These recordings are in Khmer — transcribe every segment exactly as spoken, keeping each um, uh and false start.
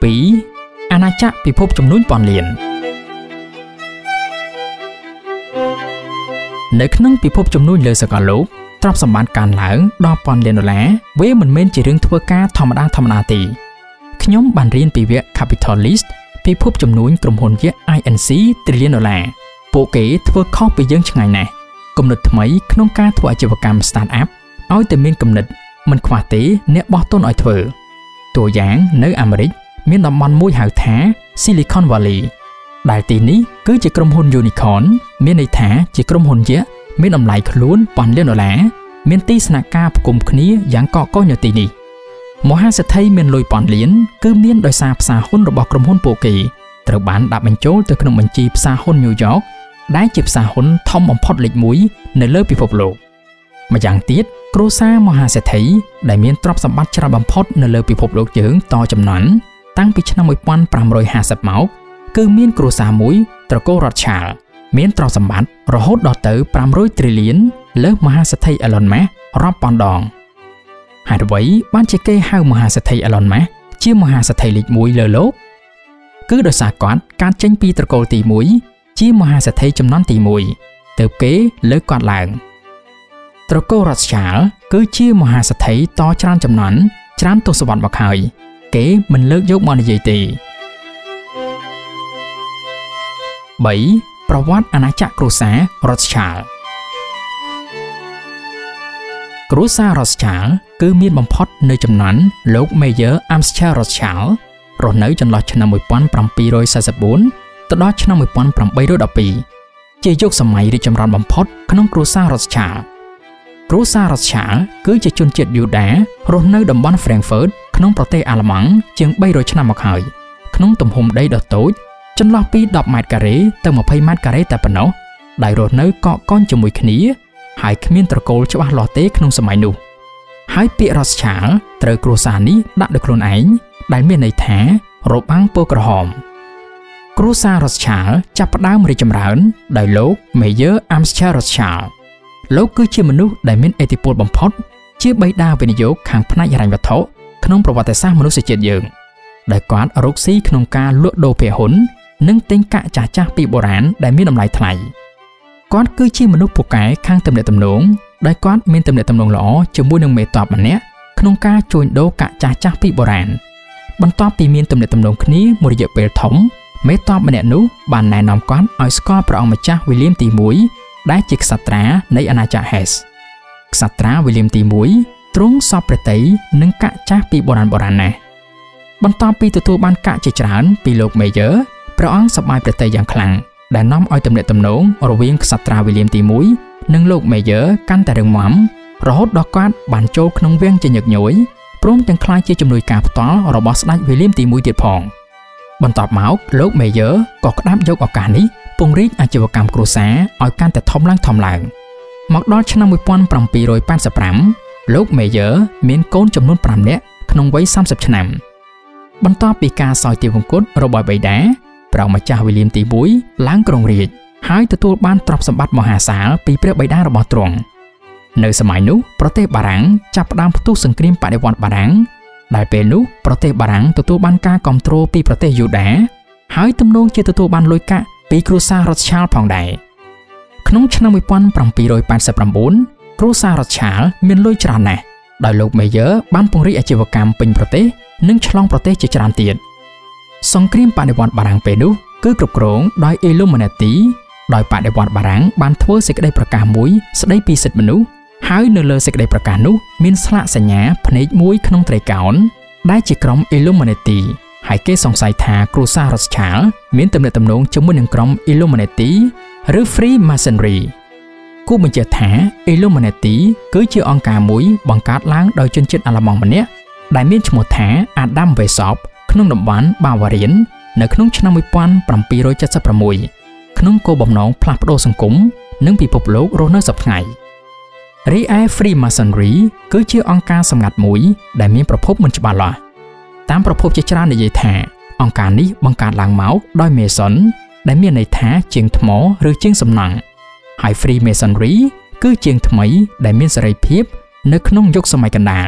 ពីរអាណាចក្រពិភពជំនួញព័ន្ធលៀននៅក្នុងពិភពជំនួញលើសកលលោកទ្រព្យសម្បត្តិកើនឡើងដល់ពាន់លានដុល្លារវាមិនមែនជារឿងធ្វើការធម្មតាធម្មតាទេខ្ញុំបានរៀនពីវគ្គ Capitalist ពិភពជំនួញក្រុមហ៊ុនយក្ស I N C ទ្រីលានដុល្លារពួកគេធ្វើខុសពីយើងឆ្ងាយណាស់គំនិតថ្មីក្នុងការធ្វើអាជីវកម្ម Start-up ឲ្យតែមានគំនិតមិនខ្វះទេអ្នកបោះទុនឲ្យធ្វើតួយ៉ាងនៅអាមេរិកមានតំបន់មួយហៅថា Silicon Valley ដែលទីនេះគឺជាក្រុមហ៊ុន Unicorn មានន័យថាជាក្រុមហ៊ុនយក្សមានតម្លៃខ្លួនពាន់លានដុល្លារមានទីស្នាក់ការផ្គុំគ្នាយ៉ាងកកកុញនៅទីនេះមហាសេដ្ឋីមានលុយពាន់លានគឺមានដោយសារផ្សារហ៊ុនរបស់ក្រុមហ៊ុនពួកគេត្រូវបានដាក់បញ្ចូលទៅក្នុងបញ្ជីផ្សារហ៊ុន New York ដែលជាផ្សារហ៊ុនធំបំផុតលេខមួយនៅលើពិភពលោកម្យ៉ាងទៀតគ្រួសារមហាសេដ្ឋីដែលមានទ្រព្យសម្បត្តិច្រើនបំផុតនៅលើពិភពលោកយើងតចំនួនតាំងពីឆ្នាំmột nghìn năm trămห้าสิบមកគឺមានគ្រួសារមួយត្រកូល Rothschild មានទ្រព្យសម្បត្តិរហូតដល់ទៅfive hundred trillionលើសមហាសេដ្ឋី Elon Musk រាប់ពាន់ដងហេតុអ្វីបានជាគេហៅមហាសេដ្ឋី Elon Musk ជាមហាសេដ្ឋីលេខមួយលើលោកគឺដោយសារគាត់កើតចេញពីត្រកូលទីមួយជាមហាសេដ្ឋីចំនួនទីមួយទើបគេលើកគាត់ឡើងត្រកូល Rothschild គឺជាមហាសេដ្ឋីតច្រើនចំនួនច្រើនទសវត្សរ៍មកហើយគេមិនលើកយកមកនិយាយទេបីប្រវត្តិអាណាចក្រគ្រួសារ Rothschild គ្រួសារ Rothschild គឺមានបំផុតនៅចំនួនលោក Mayer Amschel Rothschild រស់នៅចន្លោះឆ្នាំmột nghìn bảy trăm bốn mươi bốnទៅដល់ឆ្នាំmột nghìn tám trăm mười haiជាយុគសម័យរីកចម្រើនបំផុតក្នុងគ្រួសារ Rothschild គ្រួសារ Rothschild គឺជាជនជាតិយូដារស់នៅតំបន់ Frankfurt ក្នុងប្រទេសអាល្លឺម៉ង់ជាងba trămឆ្នាំមកហើយក្នុងទំហំដីដ៏តូចចន្លោះពីtenម៉ែត្រការ៉េទៅtwentyម៉ែត្រការ៉េតែប៉ុណ្ណោះដែលរស់នៅកកកុញជាមួយគ្នាហើយគ្មានត្រកូលច្បាស់លាស់ទេក្នុងសម័យនោះហើយពាក្យ Rothschild ត្រូវគ្រួសារនេះដាក់ដោយខ្លួនឯងដែលមានន័យថារបាំងពណ៌ក្រហមគ្រួសារ Rothschild ចាប់ផ្ដើមរីកចម្រើនដោយលោក Mayer Amschel Rothschild លោកគឺជាមនុស្សដែលមានឥទ្ធិពលបំផុតជាបិតាវិនិយោគខាងផ្នែកហិរញ្ញវត្ថុក្នុងប្រវត្តិសាស្ត្រមនុស្សជាតិយើងដែលគាត់រកស៊ីក្នុងការលក់ដូរភាគហ៊ុននិងទិញកាក់ចាស់ចាស់ពីបុរាណដែលមានតម្លៃថ្លៃគាត់គឺជាមនុស្សពូកែខាងទំនាក់ទំនងដែលគាត់មានទំនាក់ទំនងល្អជាមួយនឹងមេតបម្នាក់ក្នុងការជួញដូរកាក់ចាស់ចាស់ពីបុរាណបន្ទាប់ពីមានទំនាក់ទំនងគ្នាមួយរយៈពេលធំមេតបម្នាក់នោះបានណែនាំគាត់ឲ្យស្គាល់ព្រះអង្គម្ចាស់ William ទីoneដែលជាក្សត្រានៃអាណាចក្រ Hesse ក្សត្រា William ទីoneទ្រង់សពព្រះតីនិងកាក់ចាស់ពីបុរាណបុរាណណាស់បន្ទាប់ពីទទួលបានកាក់ជាច្រើនពីលោក Mayer ព្រះអង្គសប្បាយព្រះតីយ៉ាងខ្លាំងដែលនាំឲ្យទំនាក់ទំនងរវាងក្សត្រា William ទីoneនិងលោក Mayer កាន់តែរឹងមាំរហូតដល់គាត់បានចូលក្នុងវាំងជាញឹកញយព្រមទាំងក្លាយជាជំនួយការផ្ទាល់របស់ស្ដេច William ទីoneទៀតផងបន្ទាប់មកលោក Mayer ក៏ក្តាប់យកឱកាសនេះពង្រីកអាជីវកម្មគ្រួសារឲ្យកាន់តែធំឡើងធំឡើងមកដល់ឆ្នាំmột nghìn bảy trăm eighty-fiveលោក Mayer មានកូនចំនួនfiveនាក់ក្នុងវ័យthirtyឆ្នាំបន្ទាប់ពីការសោយទាវង្គតរបស់បិតាព្រះម្ចាស់ William ទីoneឡើងគ្រងរាជ្យហើយទទួលបានទ្រព្យសម្បត្តិមហាសាលពីព្រះបិតារបស់ទ្រង់នៅសម័យនោះប្រទេសបារាំងចាប់ផ្ដើមផ្ទុះសង្គ្រាមបដិវត្តន៍បារាំងដែលពេលនោះប្រទេសបារាំងទទួលបានការគាំទ្រពីប្រទេសយូដាហើយទំនងជាទទួលបានលុយកាក់ពីគ្រួសារ Rothschild ផងដែរក្នុងឆ្នាំmột nghìn bảy trăm eighty-nineគ្រួសារ Rothschild មានលុយច្រើនណាស់ដោយលោក Mayer បានពង្រីកអាជីវកម្មពេញប្រទេសនិងឆ្លងប្រទេសជាច្រើនទៀតសង្គ្រាមបដិវត្តន៍បារាំងពេលនោះគឺគ្រប់គ្រងដោយ Illuminati ដោយបដិវត្តន៍បារាំងបានធ្វើសេចក្តីប្រកាសមួយស្តីពីសិទ្ធិមនុស្សហើយនៅលើសេចក្តីប្រកាសនោះមានស្លាកសញ្ញាភ្នែកមួយក្នុងត្រីកោណដែលជាក្រុម Illuminati ហើយគេសង្ស័យថាគ្រួសារ Rothschild មានទំនាក់ទំនងជាមួយនឹងក្រុម Illuminati ឬ Freemasonry គូបញ្ជាក់ថា Illuminati គឺជាអង្គការមួយបង្កើតឡើងដោយជនជាតិអាល្លឺម៉ង់ម្នាក់ដែលមានឈ្មោះថា Adam Weishaupt ក្នុងតំបន់ Bavarian នៅក្នុងឆ្នាំmột nghìn bảy trăm seventy-sixក្នុងគោលបំណងផ្លាស់ប្ដូរសង្គមនិងពិភពលោករស់នៅសព្វថ្ងៃរីឯ Freemasonry គឺជាអង្គការសម្ងាត់មួយដែលមានប្រភពមិនច្បាស់លាស់តាមប្រភពជាច្រើននិយាយថាអង្គការនេះបង្កើតឡើងមកដោយ Mason ដែលមានន័យថាជាងថ្មឬជាងសំណង់ហើយ Freemasonry គឺជាងថ្មីដែលមានសេរីភាពនៅក្នុងយុគសម័យកណ្ដាល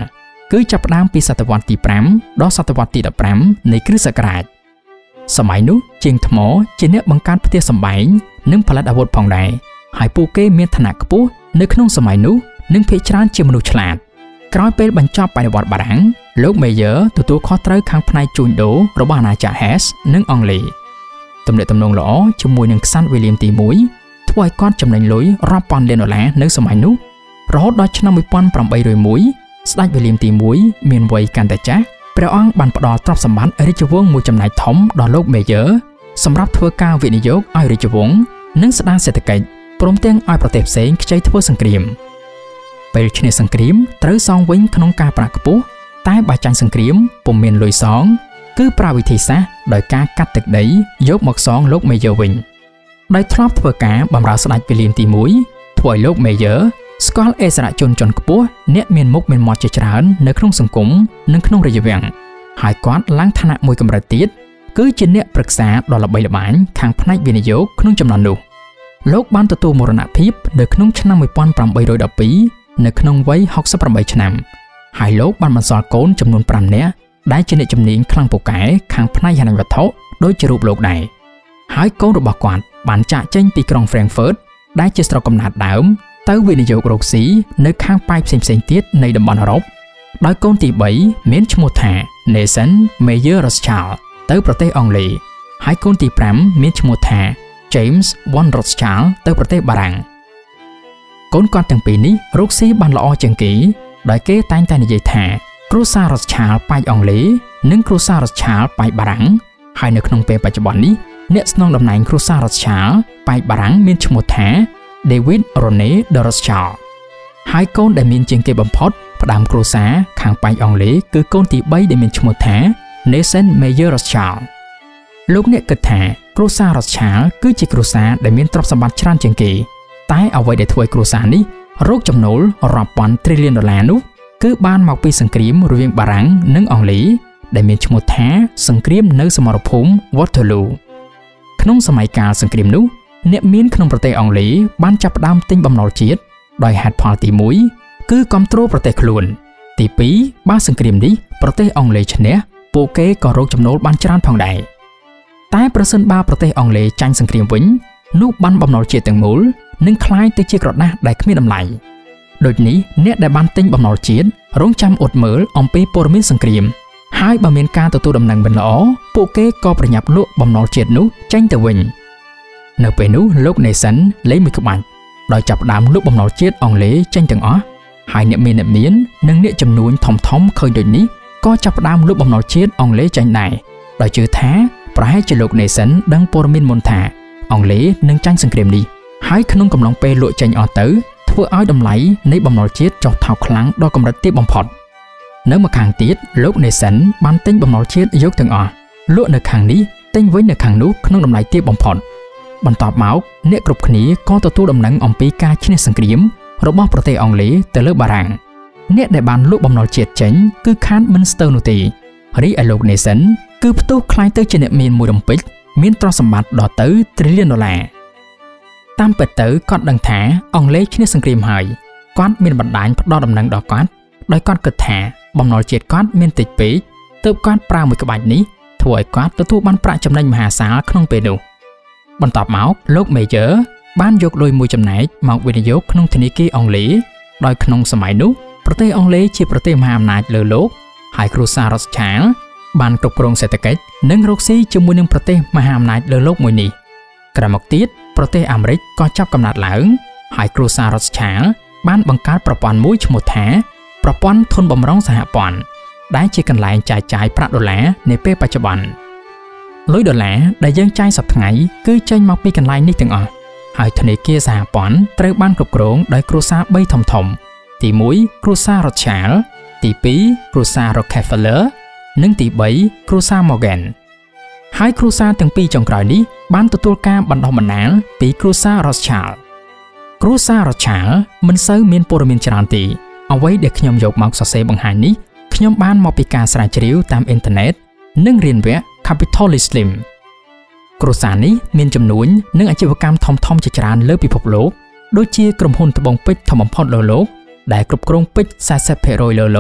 គឺចាប់ផ្ដើមពីសតវត្សទីfiveដល់សតវត្សទីfifteenនៃគ្រិស្តសករាជសម័យនោះជាងថ្មជាអ្នកបង្កើតផ្ទះសម្បែងនិងផលិតអាវុធផងដែរហើយពួកគេមានឋានៈខ្ពស់នៅក្នុងសម័យនោះនិងភាគច្រើនជាមនុស្សឆ្លាតក្រោយពេលបញ្ចប់បដិវត្តន៍បារាំងលោក Mayer ទទួលខុសត្រូវខាងផ្នែកជួញដូររបស់អាណាចក្រ Hesse និងអង់គ្លេសទំនាក់ទំនងល្អជាមួយនឹងក្សត្រ William ទីoneធ្វើឲ្យគាត់ចំណេញលុយរាប់ពាន់លានដុល្លារនៅសម័យនោះរហូតដល់ឆ្នាំeighteen oh oneស្ដេច William ទីoneមានវ័យកាន់តែចាស់ព្រះអង្គបានផ្ដល់ទ្រព្យសម្បត្តិរាជវង្សមួយចំណែកធំដល់លោក Mayer សម្រាប់ធ្វើការវិនិយោគឲ្យរាជវង្សនិងស្ដារសេដ្ឋកិច្ចព្រមទាំងឲ្យប្រទេសផ្សេងខ្ចីធ្វើសង្គ្រាមពេលឈ្នះសង្គ្រាមត្រូវសងវិញក្នុងការប្រាក់ខ្ពស់តែបើចាញ់សង្គ្រាមពុំមានលុយសងគឺប្រើវិធីសាស្ត្រដោយការកាត់ទឹកដីយកមកសងលោក Mayer វិញដោយធ្លាប់ធ្វើការបម្រើស្ដេច William ទីoneធ្វើឲ្យលោក Mayer ស្គាល់អិសរាជជនជាន់ខ្ពស់អ្នកមានមុខមានមាត់ជាច្រើននៅក្នុងសង្គមនិងក្នុងរាជវាំងហើយគាត់ឡើងឋានៈមួយកម្រិតទៀតគឺជាអ្នកប្រឹក្សាដ៏ល្បីល្បាញខាងផ្នែកវិនិយោគក្នុងចំណោមនោះលោកបានទទួលមរណភាពនៅក្នុងឆ្នាំeighteen twelveនៅក្នុងវ័យsixty-eightឆ្នាំហើយលោកបានបន្សល់កូនចំនួនfiveនាក់ដែលជាអ្នកជំនាញខ្លាំងពូកែខាងផ្នែកហិរញ្ញវត្ថុដូចជារូបលោកដែរហើយកូនរបស់គាត់បានចាកចេញពីក្រុង Frankfurt ដែលជាស្រុកកំណើតដើមទៅវិនិយោគរកស៊ីនៅខាងប៉ែកផ្សេងៗទៀតនៃតំបន់អឺរ៉ុបដោយកូនទីthreeមានឈ្មោះថា Nathan Mayer Rothschild ទៅប្រទេសអង់គ្លេសហើយកូនទីfiveមានឈ្មោះថា James von Rothschild ទៅប្រទេសបារាំងកូនគាត់ទាំងពីរនេះរកស៊ីបានល្អជាងគេដោយគេតែងតែនិយាយថាគ្រួសារ Rothschild ប៉ែកអង់គ្លេសនិងគ្រួសារ Rothschild ប៉ែកបារាំងហើយនៅក្នុងពេលបច្ចុប្បន្ននេះអ្នកស្នងតំណែងគ្រួសារ Rothschild ប៉ែកបារាំងមានឈ្មោះថា David Rene de Rothschild ហើយកូនដែលមានជាងគេបំផុតផ្ដើមគ្រួសារខាងប៉ែកអង់គ្លេសគឺកូនទីthreeដែលមានឈ្មោះថា Nathan Mayer Rothschild លោកអ្នកគិតថាគ្រួសារ Rothschild គឺជាគ្រួសារដែលមានទ្រព្យសម្បត្តិច្រើនជាងគេតែអ្វីដែលធ្វើឲ្យគ្រួសារនេះរកចំណូលរាប់ពាន់ trillion ដុល្លារនោះគឺបានមកពីសង្គ្រាមរវាងបារាំងនិងអង់គ្លេសដែលមានឈ្មោះថាសង្គ្រាមនៅសមរភូមិ Waterloo ក្នុងសម័យកាលសង្គ្រាមនោះអ្នកមានក្នុងប្រទេសអង់គ្លេសបានចាប់ផ្ដើមទិញបំណុលជាតិដោយហេតុផលទីoneគឺគាំទ្រប្រទេសខ្លួនទីtwoបើសង្គ្រាមនេះប្រទេសអង់គ្លេសឈ្នះពួកគេក៏រកចំណូលបានច្រើនផងដែរតែប្រសិនបើប្រទេសអង់គ្លេសចាញ់សង្គ្រាមវិញនោះបានបំណុលជាតិទាំងមូលនឹងคล้ายទៅជាក្រដាសដែលគ្មានតម្លៃដូចនេះអ្នកដែលបានទិញបំណុលជាតិរងចាំអត់មើលអំពីព័ត៌មានសង្គ្រាមហើយបើមានការទទួលដំណឹងមិនល្អពួកគេក៏ប្រញាប់លក់បំណុលជាតិនោះចេញទៅវិញនៅពេលនោះលោក Nathan លេងមួយក្បាច់ដោយចាប់ផ្ដើមលក់បំណុលជាតិអង់គ្លេសចេញទាំងអស់ហើយអ្នកមានអ្នកមាននិងអ្នកចំនួនធំធំឃើញដូចនេះក៏ចាប់ផ្ដើមលក់បំណុលជាតិអង់គ្លេសចេញដែរដោយជឿថាប្រហែលជាលោក Nathan ដឹងព័ត៌មានមុនថាអង់គ្លេសនឹងចាញ់សង្គ្រាមនេះហើយក្នុងកំឡុងពេលលក់ចេញអស់ទៅធ្វើឲ្យតម្លៃនៃបំណុលជាតិចុះថោកខ្លាំងដល់កម្រិតទាបបំផុតនៅម្ខាងទៀតលោក Nathan បានទិញបំណុលជាតិយកទាំងអស់លក់នៅខាងនេះទិញវិញនៅខាងនោះក្នុងតម្លៃទាបបំផុតបន្ទាប់មកអ្នកគ្រប់គ្នាក៏ទទួលដំណឹងអំពីការឈ្នះសង្គ្រាមរបស់ប្រទេសអង់គ្លេសទៅលើបារាំងអ្នកដែលបានលក់បំណុលជាតិចេញគឺខានមិនស្ទើរនោះទេរីឯលោក Nathan គឺផ្ទុះខ្លាយទៅជាអ្នកមានមួយរំពេចមានទ្រព្យសម្បត្តិដល់ទៅ trillion ដុល្លារតាមពិតទៅគាត់ដឹងថាអង់គ្លេសឈ្នះសង្គ្រាមហើយគាត់មានបណ្ដាញផ្ដល់ដំណឹងដល់គាត់ដោយគាត់គិតថាបំណុលជាតិគាត់មានតិចពេកទើបគាត់ប្រើមួយក្បាច់នេះធ្វើឲ្យគាត់ទទួលបានប្រាក់ចំណេញមហាសាលក្នុងពេលនោះបន្ទាប់មកលោក Mayer បានយកលុយមួយចំណែកមកវិនិយោគក្នុងធនាគារអង់គ្លេសដោយក្នុងសម័យនោះប្រទេសអង់គ្លេសជាប្រទេសមហាអំណាចលើលោកហើយគ្រួសារ Rothschild បានគ្រប់គ្រងសេដ្ឋកិច្ចនិងរកស៊ីជាមួយនឹងប្រទេសមហាអំណាចលើលោកមួយនេះក្រោយមកទៀតប្រទេសអាមេរិកក៏ចាប់កំណើតឡើងហើយគ្រួសារ Rothschild បានបង្កើតប្រព័ន្ធមួយឈ្មោះថាប្រព័ន្ធធនបម្រុងសហព័ន្ធដែលជាកន្លែងចាយចាយប្រាក់ដុល្លារនាពេលបច្ចុប្បន្នលុយដុល្លារដែលយើងចាយសប្តាហ៍គឺចេញមកពីកន្លែងនេះទាំងអស់ហើយធនាគារសហព័ន្ធត្រូវបានគ្រប់គ្រងដោយគ្រួសារបីធំធំទីoneគ្រួសារ Rothschild ទីtwoគ្រួសារ Rockefeller និងទីthreeគ្រួសារ Morgan ហើយគ្រួសារទាំងពីរចុងក្រោយនេះបានទទួលការបណ្ដុះបណ្ដាលពីគ្រួសារ Rothschild គ្រួសារ Rothschild មិនសូវមានព័ត៌មានច្រើនទេអ្វីដែលខ្ញុំយកមកសរសេរបង្ហាញនេះខ្ញុំបានមកពីការស្រាវជ្រាវតាមអ៊ីនធឺណិតនិងរៀនវគ្គ Capitalism គ្រួសារនេះមានចំនួននិងអាជីវកម្មធំធំជាច្រើនលើពិភពលោកដូចជាក្រុមហ៊ុនត្បូងពេជ្រធំបំផុតលើโลกដែលគ្រប់គ្រងពេជ្រ forty percent លើโลก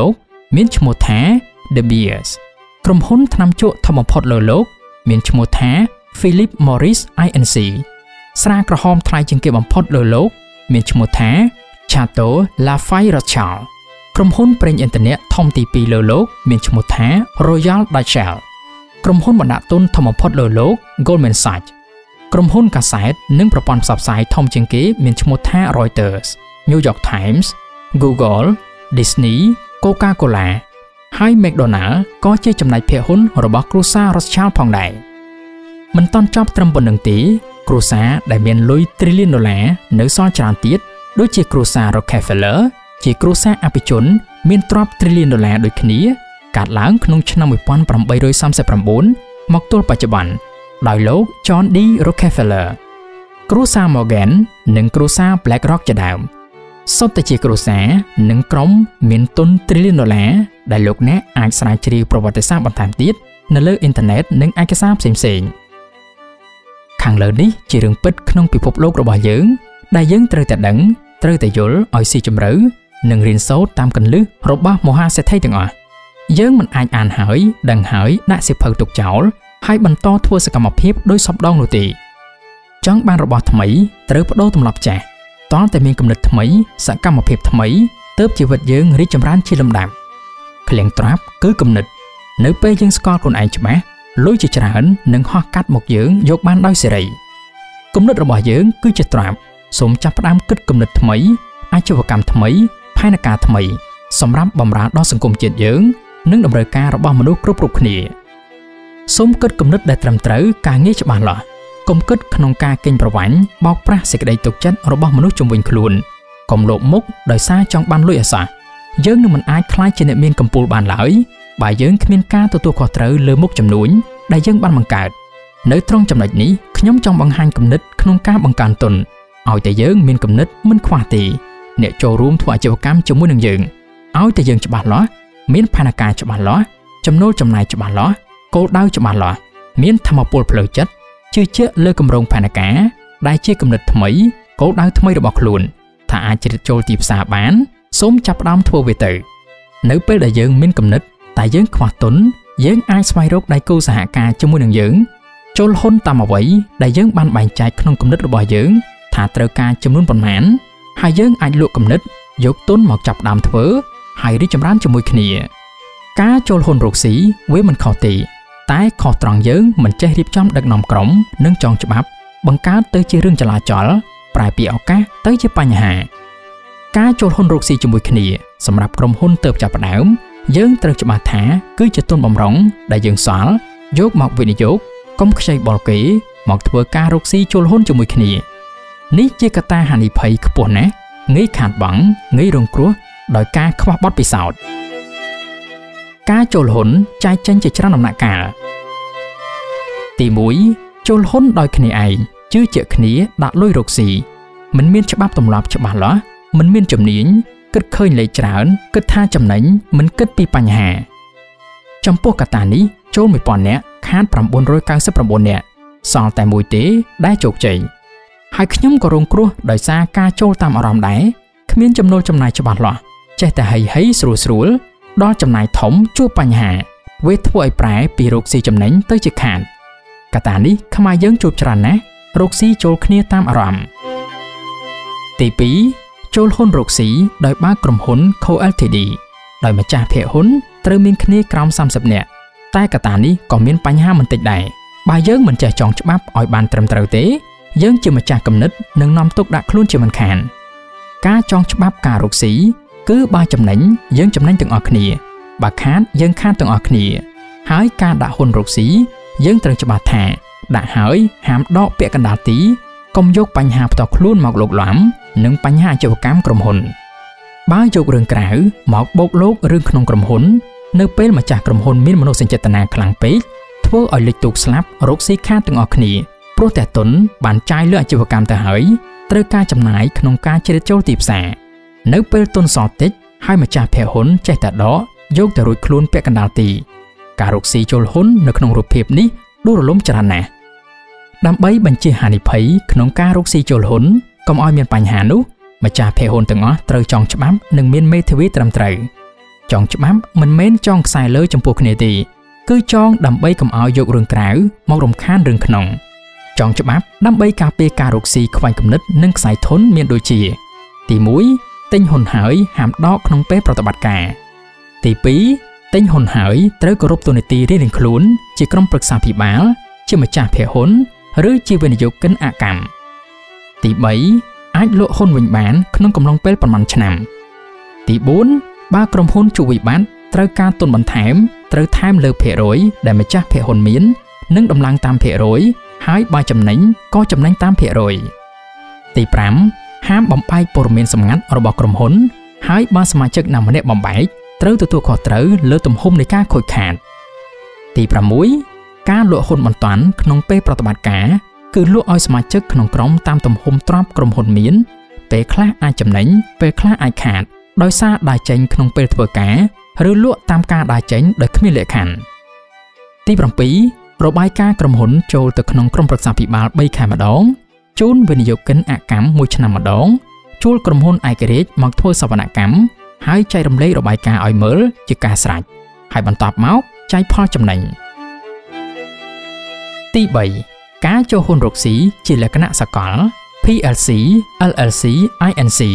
មានឈ្មោះថា De Beers ក្រុមហ៊ុនថ្នាំជក់ធំបំផុតលើលោកមានឈ្មោះថា Philip Morris អ៊ី អេន សី ស្រាក្រហមថ្លៃជាងគេបំផុតលើលោកមានឈ្មោះថា Chateau Lafite Rothschild ក្រុមហ៊ុនប្រេងឥន្ធនៈធំទីពីរលើលោកមានឈ្មោះថា Royal Dutch Shell ក្រុមហ៊ុនបណ្ដាក់ទុនធំបំផុតលើលោក Goldman Sachs ក្រុមហ៊ុនកាសែតនិងប្រព័ន្ធផ្សព្វផ្សាយធំជាងគេមានឈ្មោះថា Reuters, New York Times, Google, Disney, Coca-Cola ហើយ McDonald ក៏ជាចំណែកភាគហ៊ុនរបស់គ្រួសារ Rothschild ផងដែរមិនទាន់ចប់ត្រឹមប៉ុណ្្នឹងទេគ្រួសារដែលមានលុយ trillion ដុល្លារនៅសល់ច្រើនទៀតដូចជាគ្រួសារ Rockefeller ជាគ្រួសារអភិជនមានទ្រព្យ trillion ដុល្លារដូចគ្នាកាត់ឡើងក្នុងឆ្នាំeighteen thirty-nineមកទល់បច្ចុប្បន្នដោយលោក John D. Rockefeller គ្រួសារ Morgan និងគ្រួសារ BlackRock ជាដើមសុទ្ធតែជាគ្រួសារនិងក្រុមមានទុន trillion ដុល្លារដែលលោកអ្នកអាចស្រាវជ្រាវប្រវត្តិសាស្ត្របន្ថែមទៀតនៅលើអ៊ីនធឺណិតនិងឯកសារផ្សេងៗខាងលើនេះជារឿងពិតក្នុងពិភពលោករបស់យើងដែលយើងត្រូវតែដឹងត្រូវតែយល់ឲ្យស៊ីជម្រៅនិងរៀនសូត្រតាមគន្លឹះរបស់មហាសេដ្ឋីទាំងអស់យើងមិនអាចអានហើយដឹងហើយដាក់សៀវភៅទុកចោលហើយបន្តធ្វើសកម្មភាពដោយសពដងនោះទេចង់បានរបស់ថ្មីត្រូវបដូរទម្លាប់ចាស់តើតែមានគំនិតថ្មីសកម្មភាពថ្មីទើបជីវិតយើងរីកចម្រើនជាលំដាប់ឃ្លៀងត្រាប់គឺគំនិតនៅពេលយើងស្គាល់ខ្លួនឯងច្បាស់លុយជាច្រើននឹងហោះកាត់មកយើងយកបានដោយសេរីគំនិតរបស់យើងគឺជាត្រាប់សូមចាប់ផ្ដើមគិតគំនិតថ្មីអាជីវកម្មថ្មីផែនការថ្មីសម្រាប់បម្រើដល់សង្គមជាតិយើងនិងតម្រូវការរបស់មនុស្សគ្រប់ៗគ្នាសូមគិតគំនិតដែលត្រឹមត្រូវការងារច្បាស់លាស់កុំគិតក្នុងការកេងប្រវ័ញ្ចបោកប្រាស់សេចក្តីទុកចិត្តរបស់មនុស្សជុំវិញខ្លួនកុំលោភមុខដោយសារចង់បានលុយអាសាយើងនឹងមិនអាចក្លាយជាអ្នកមានកំពូលបានឡើយបើយើងគ្មានការទទួលខុសត្រូវលើមុខចំនួនដែលយើងបានបង្កើតនៅត្រង់ចំណុចនេះខ្ញុំចង់បង្ហាញគំនិតក្នុងការបង្កើនទុនឲ្យតែយើងមានគំនិតមិនខ្វះទេអ្នកចូលរួមធ្វើអាជីវកម្មជាមួយនឹងយើងឲ្យតែយើងច្បាស់លាស់មានផែនការច្បាស់លាស់ចំណូលចំណាយច្បាស់លាស់គោលដៅច្បាស់លាស់មានធម៌ពលផ្លូវចិត្តជឿជាក់លើគម្រោងផែនការដែលជាគំនិតថ្មីគោលដៅថ្មីរបស់ខ្លួនថាអាចជ្រៀតចូលទីផ្សារបានសូមចាប់ផ្ដើមធ្វើវាទៅនៅពេលដែលយើងមានគំនិតតែយើងខ្វះទុនយើងអាចស្វែងរកដៃគូសហការជាមួយនឹងយើងចូលហ៊ុនតាមអ្វីដែលយើងបានបែងចែកក្នុងគំនិតរបស់យើងថាត្រូវការចំនួនប៉ុន្មានហើយយើងអាចលក់គំនិតយកទុនមកចាប់ផ្ដើមធ្វើហើយរីកចម្រើនជាមួយគ្នាការចូលហ៊ុនរកស៊ីវាមិនខុសទេតែខុសត្រង់យើងមិនចេះរៀបចំដឹកនាំក្រុមនិងចងច្បាប់បង្កើតទៅជារឿងចលាចលប្រែពីឱកាសទៅជាបញ្ហាការចូលហ៊ុនរកស៊ីជាមួយគ្នាសម្រាប់ក្រុមហ៊ុនទើបចាប់ផ្ដើមយើងត្រូវច្បាស់ថាគឺជាទុនបម្រុងដែលយើងសល់យកមកវិនិយោគកុំខ្ចីបុលគេមកធ្វើការរកស៊ីចូលហ៊ុនជាមួយគ្នានេះជាកត្តាហានិភ័យខ្ពស់ណាស់ងាយខាតបង់ងាយរងគ្រោះដោយការខ្វះបទពិសោធន៍ការចូលហ៊ុនចែកចេញជាច្រើនដំណាក់កាលទីមួយចូលហ៊ុនដោយគ្នាឯងជឿជាក់គ្នាដាក់លុយរកស៊ីមិនមានច្បាប់ទម្លាប់ច្បាស់លាស់មិនមានជំនាញគិតឃើញលេខច្រើនគិតថាចំណេញមិនគិតពីបញ្ហាចំពោះកត្តានេះចូលone thousandនាក់ខាតnine hundred ninety-nineនាក់សល់តែមួយទេដែលជោគជ័យហើយខ្ញុំក៏រងគ្រោះដោយសារការចូលតាមអារម្មណ៍ដែរគ្មានចំណូលចំណាយច្បាស់លាស់ចេះតែហីហីស្រួលស្រួលដល់ចំណាយធំជួបបញ្ហាវាធ្វើឲ្យប្រែពីរកស៊ីចំណេញទៅជាខាតកត្តានេះខ្មែរយើងជួបច្រើនណាស់រកស៊ីចូលគ្នាតាមអារម្មណ៍ទីពីរចូលហ៊ុនរកស៊ីដោយបើកក្រុមហ៊ុន Co แอล ที ดี ដោយម្ចាស់ភាគហ៊ុនត្រូវមានគ្នាក្រោមthirtyនាក់តែកត្តានេះក៏មានបញ្ហាមិនតិចដែរបើយើងមិនចេះចងច្បាប់ឲ្យបានត្រឹមត្រូវទេយើងជាម្ចាស់គំនិតនឹងនាំទុកដាក់ខ្លួនជាមិនខានការចងច្បាប់ការរកស៊ីគឺបើចំណេញយើងចំណេញទាំងអស់គ្នាបើខាតយើងខាតទាំងអស់គ្នាហើយការដាក់ហ៊ុនរកស៊ីយើងត្រូវច្បាស់ថាដាក់ហើយហាមដកពាក្យកណ្ដាលទីកុំយកបញ្ហាផ្ទាល់ខ្លួនមកលោកឡាំនិងបញ្ហាអាជីវកម្មក្រុមហ៊ុនបើយករឿងក្រៅមកបោកលោករឿងក្នុងក្រុមហ៊ុននៅពេលម្ចាស់ក្រុមហ៊ុនមានមនោសញ្ចេតនាខ្លាំងពេកធ្វើឲ្យលេចទូកស្លាប់រកស៊ីខាតទាំងអស់គ្នាព្រោះតែទុនបានចាយលើអាជីវកម្មទៅហើយត្រូវការចំណាយក្នុងការជ្រៀតចូលទីផ្សារនៅពេលទុនសល់តិចហើយម្ចាស់ភាគហ៊ុនចេះតែដកយកទៅរួចខ្លួនពាក់កណ្ដាលទីការរកស៊ីចូលហ៊ុននៅក្នុងរូបភាពនេះដួលរលំច្រើនណាស់ដើម្បីបញ្ជៀសហានិភ័យក្នុងការរកស៊ីចូលហ៊ុនកុំឲ្យមានបញ្ហានោះម្ចាស់ភាគហ៊ុនទាំងអស់ត្រូវចងច្បាប់និងមានមេធាវីត្រឹមត្រូវចងច្បាប់មិនមែនចងខ្សែលើចំពោះគ្នាទេគឺចងដើម្បីកុំឲ្យយករឿងក្រៅមករំខានរឿងក្នុងចងច្បាប់ដើម្បីការពារការរកស៊ីខ្វែងគំនិតនិងខ្សែធនមានដូចជាទីមួយទិញហ៊ុនហើយហាមដកក្នុងពេលប្រតិបត្តិការទីពីរទិញហ៊ុនហើយត្រូវគោរពតួនាទីរៀងៗខ្លួនជាក្រុមប្រឹក្សាភិបាលជាម្ចាស់ភាគហ៊ុនឬជាវិនិយោគិនអកម្មទីបីអាចលក់ហ៊ុនវិញបានក្នុងកំឡុងពេលប្រមាណឆ្នាំទីបួនបើក្រុមហ៊ុនជួបវិបត្តិត្រូវការទុនបន្ថែមត្រូវថែមលើភាគរយដែលម្ចាស់ភាគហ៊ុនមាននិងដំឡើងតាមភាគរយហើយបើចំណេញក៏ចំណេញតាមភាគរយទីប្រាំហាមបំបែកព័ត៌មានសម្ងាត់របស់ក្រុមហ៊ុនហើយបើសមាជិកណាម្នាក់បំបែកត្រូវទទួលខុសត្រូវលើទំហំនៃការខូចខាតទីប្រាំមួយ ការលក់ហ៊ុនបន្ទាន់ក្នុងពេលប្រតិបត្តិការគឺលក់ឲ្យសមាជិកក្នុងក្រុមតាមទំហំទ្រព្យក្រុមហ៊ុនមានពេលខ្លះអាចចំណេញពេលខ្លះអាចខាតដោយសារដើរចេញក្នុងពេលធ្វើការឬលក់តាមការដើរចេញដោយគ្មានលក្ខខណ្ឌទីប្រាំពីរ របាយការណ៍ក្រុមហ៊ុនចូលទៅក្នុងក្រុមប្រឹក្សាភិបាលបីខែម្ដងជូនវិនិយោគិនអកម្មមួយឆ្នាំម្ដងជួលក្រុមហ៊ុនឯករាជ្យមកធ្វើសវនកម្មហើយចែករំលែករបាយការណ៍ឲ្យមើលជាការស្រេចហើយបន្ទាប់មកចែកផលចំណេញទីបី ការចូលហ៊ុនរកស៊ីជាលក្ខណៈសកល P L C L L C I N C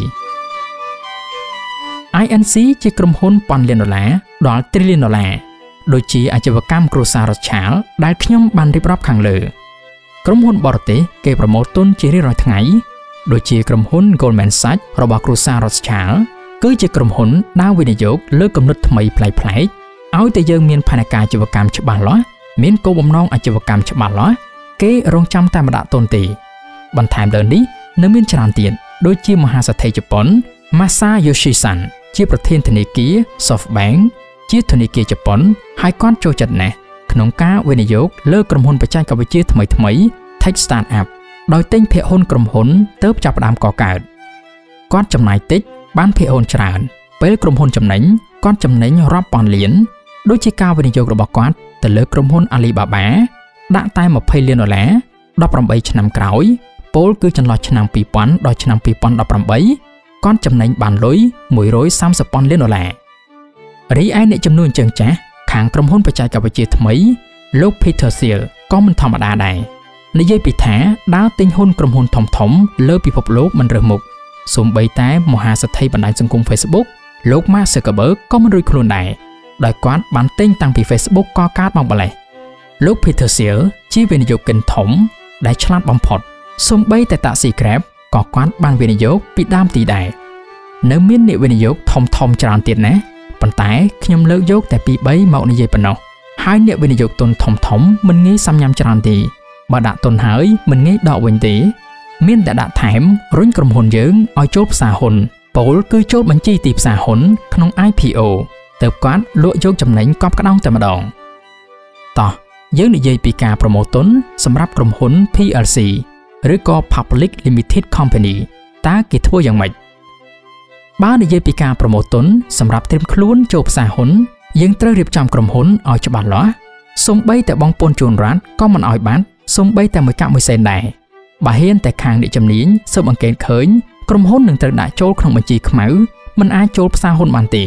I N C ជាក្រុមហ៊ុនពាន់លានដុល្លារដល់ trillion ដុល្លារដូចជាអាជីវកម្មគ្រួសាររដ្ឋឆាលដែលខ្ញុំបានរៀបរាប់ខាងលើក្រុមហ៊ុនបរទេសគេប្រមូលទុនជារៀងរាល់ថ្ងៃដូចជាក្រុមហ៊ុន Goldman Sachs របស់គ្រួសាររដ្ឋឆាលគឺជាក្រុមហ៊ុនដើរវិនិយោគលើគំនិតថ្មីប្លែកៗឲ្យតែយើងមានផែនការអាជីវកម្មច្បាស់លាស់មានគោលបំណងអាជីវកម្មច្បាស់លាស់គេរងចាំតែម្ដងទុនទេបន្ថែមលើនេះនៅមានច្រើនទៀតដូចជាមហាសេដ្ឋីជប៉ុន Masayoshi Son ជាប្រធានធនាគារ SoftBank ជាធនាគារជប៉ុនហើយគាត់ចូលចិត្តណាស់ក្នុងការវិនិយោគលើក្រុមហ៊ុនបច្ចេកវិទ្យាថ្មីៗ Tech Startup ដោយទិញភាគហ៊ុនក្រុមហ៊ុនទើបចាប់ផ្ដើមកកើតគាត់ចំណាយតិចបានភាគហ៊ុនច្រើនពេលក្រុមហ៊ុនចំណេញគាត់ចំណេញរាប់ពាន់លានដូចជាការវិនិយោគរបស់គាត់ទៅលើក្រុមហ៊ុន Alibaba ដាក់តែម្ភៃលានដុល្លារដប់ប្រាំបីឆ្នាំក្រោយពោលគឺចន្លោះឆ្នាំពីរពាន់ដល់ឆ្នាំពីរពាន់ដប់ប្រាំបីគាត់ចំណេញបានលុយមួយរយសាមសិបពាន់លានដុល្លាររីឯអ្នកចំនួនជើងចាស់ខាងក្រុមហ៊ុនបច្ចេកវិទ្យាថ្មីលោក Peter Thiel ក៏មិនធម្មតាដែរនិយាយពីថាដើរទិញហ៊ុនក្រុមហ៊ុនធំៗលើពិភពលោកមិនរើសមុខសូម្បីតែមហាសេដ្ឋីបណ្ដាញសង្គម Facebook លោក Mark Zuckerberg ក៏មិនរួចខ្លួនដែរដោយគាត់បានទិញតាំងពី Facebook ក៏កើតមកម្លេះលោក Peter Thiel ជាវិនិយោគិនធំដែលឆ្លាតបំផុតសូម្បីតែ Taxi Grab ក៏គាត់បានវិនិយោគពីដើមទីដែរនៅមានអ្នកវិនិយោគធំធំច្រើនទៀតណាប៉ុន្តែខ្ញុំលើកយកតែពីរបីមកនិយាយប៉ុណ្ណោះហើយអ្នកវិនិយោគទុនធំធំមិនងាយសាំញ៉ាំច្រើនទេបើដាក់ទុនហើយមិនងាយដកវិញទេមានតែដាក់ថែមរុញក្រុមហ៊ុនយើងឲ្យចូលផ្សារហ៊ុនពោលគឺចូលបញ្ជីទីផ្សារហ៊ុនក្នុង I P O ទើបគាត់លក់យកចំណេញកប់ក្តោងតែម្ដងតោះយើងនិយាយពីការប្រមូលទុនសម្រាប់ក្រុមហ៊ុន P L C ឬក៏ Public Limited Company តើគេធ្វើយ៉ាងម៉េចបើនិយាយពីការប្រមូលទុនសម្រាប់ត្រៀមខ្លួនចូលផ្សារហ៊ុនយើងត្រូវរៀបចំក្រុមហ៊ុនឲ្យច្បាស់លាស់សូម្បីតែបងប្អូនជួនរដ្ឋក៏មិនឲ្យបាត់សូម្បីតែមួយកាក់មួយសេនដែរបើហ៊ានតែខាងអ្នកជំនាញស៊ើបអង្កេតឃើញក្រុមហ៊ុននឹងត្រូវដាក់ចូលក្នុងបញ្ជីខ្មៅមិនអាចចូលផ្សារហ៊ុនបានទេ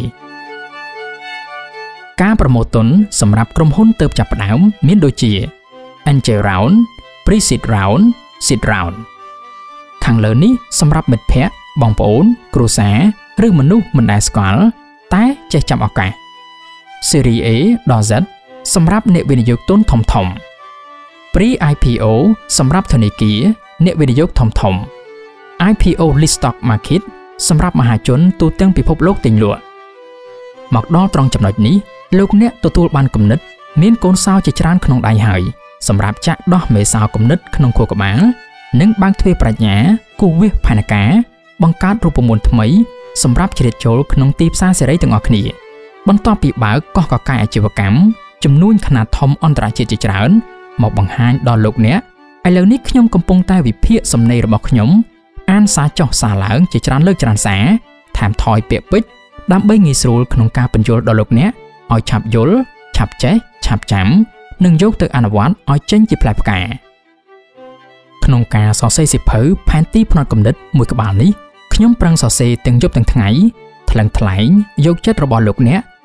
ការប្រមូលទុនសម្រាប់ក្រុមហ៊ុនទើបចាប់ផ្ដើមមានដូចជា Angel Round, Pre-seed Round, Seed Round ខាងលើនេះសម្រាប់មិត្តភ័ក្តិបងប្អូនគ្រួសារឬមនុស្សមិនដែលស្គាល់តែចេះចាំឱកាស Series A ដល់ Z សម្រាប់អ្នកវិនិយោគទុនធំធំ Pre-I P O សម្រាប់ធនាគារអ្នកវិនិយោគធំធំ I P O List Stock Market សម្រាប់មហាជនទូទាំងពិភពលោកទិញលក់មកដល់ត្រង់ចំណុចនេះលោកអ្នកទទួលបានគំនិតមានកូនសោជាច្រើនក្នុងដៃហើយសម្រាប់ចាក់ដោះមេសោគំនិតក្នុងខួរក្បាលនិងបើកទ្វារប្រាជ្ញាគូសវាសផែនការបង្កើតរូបមន្តថ្មីសម្រាប់ជ្រៀតចូលក្នុងទីផ្សារសេរីទាំងអស់គ្នាបន្ទាប់ពីបើកកោះកកាយអាជីវកម្មចំនួនខ្នាតធំអន្តរជាតិជាច្រើនមកបង្ហាញដល់លោកអ្នកឥឡូវនេះខ្ញុំកំពុងតែវិភាគសំណេររបស់ខ្ញុំអានសារចុះសារឡើងជាច្រើនលើកច្រើនសារថែមថយពាក្យពេចន៍ដើម្បីងាយស្រួលក្នុងការបញ្យល់ដល់លោកអ្នកឲ្យឆាប់យល់ឆាប់ចេះឆាប់ចាំនិងយកទៅអនុវត្តឲ្យចេញជាផ្លែផ្កាក្នុងការសរសេរសៀវភៅផែនទីផ្នត់គំនិតមួយក្បាលនេះខ្ញុំប្រឹងសរសេរទាំងយប់ទាំងថ្ងៃថ្លឹងថ្លែងយកចិត្តរបស់លោកអ្នក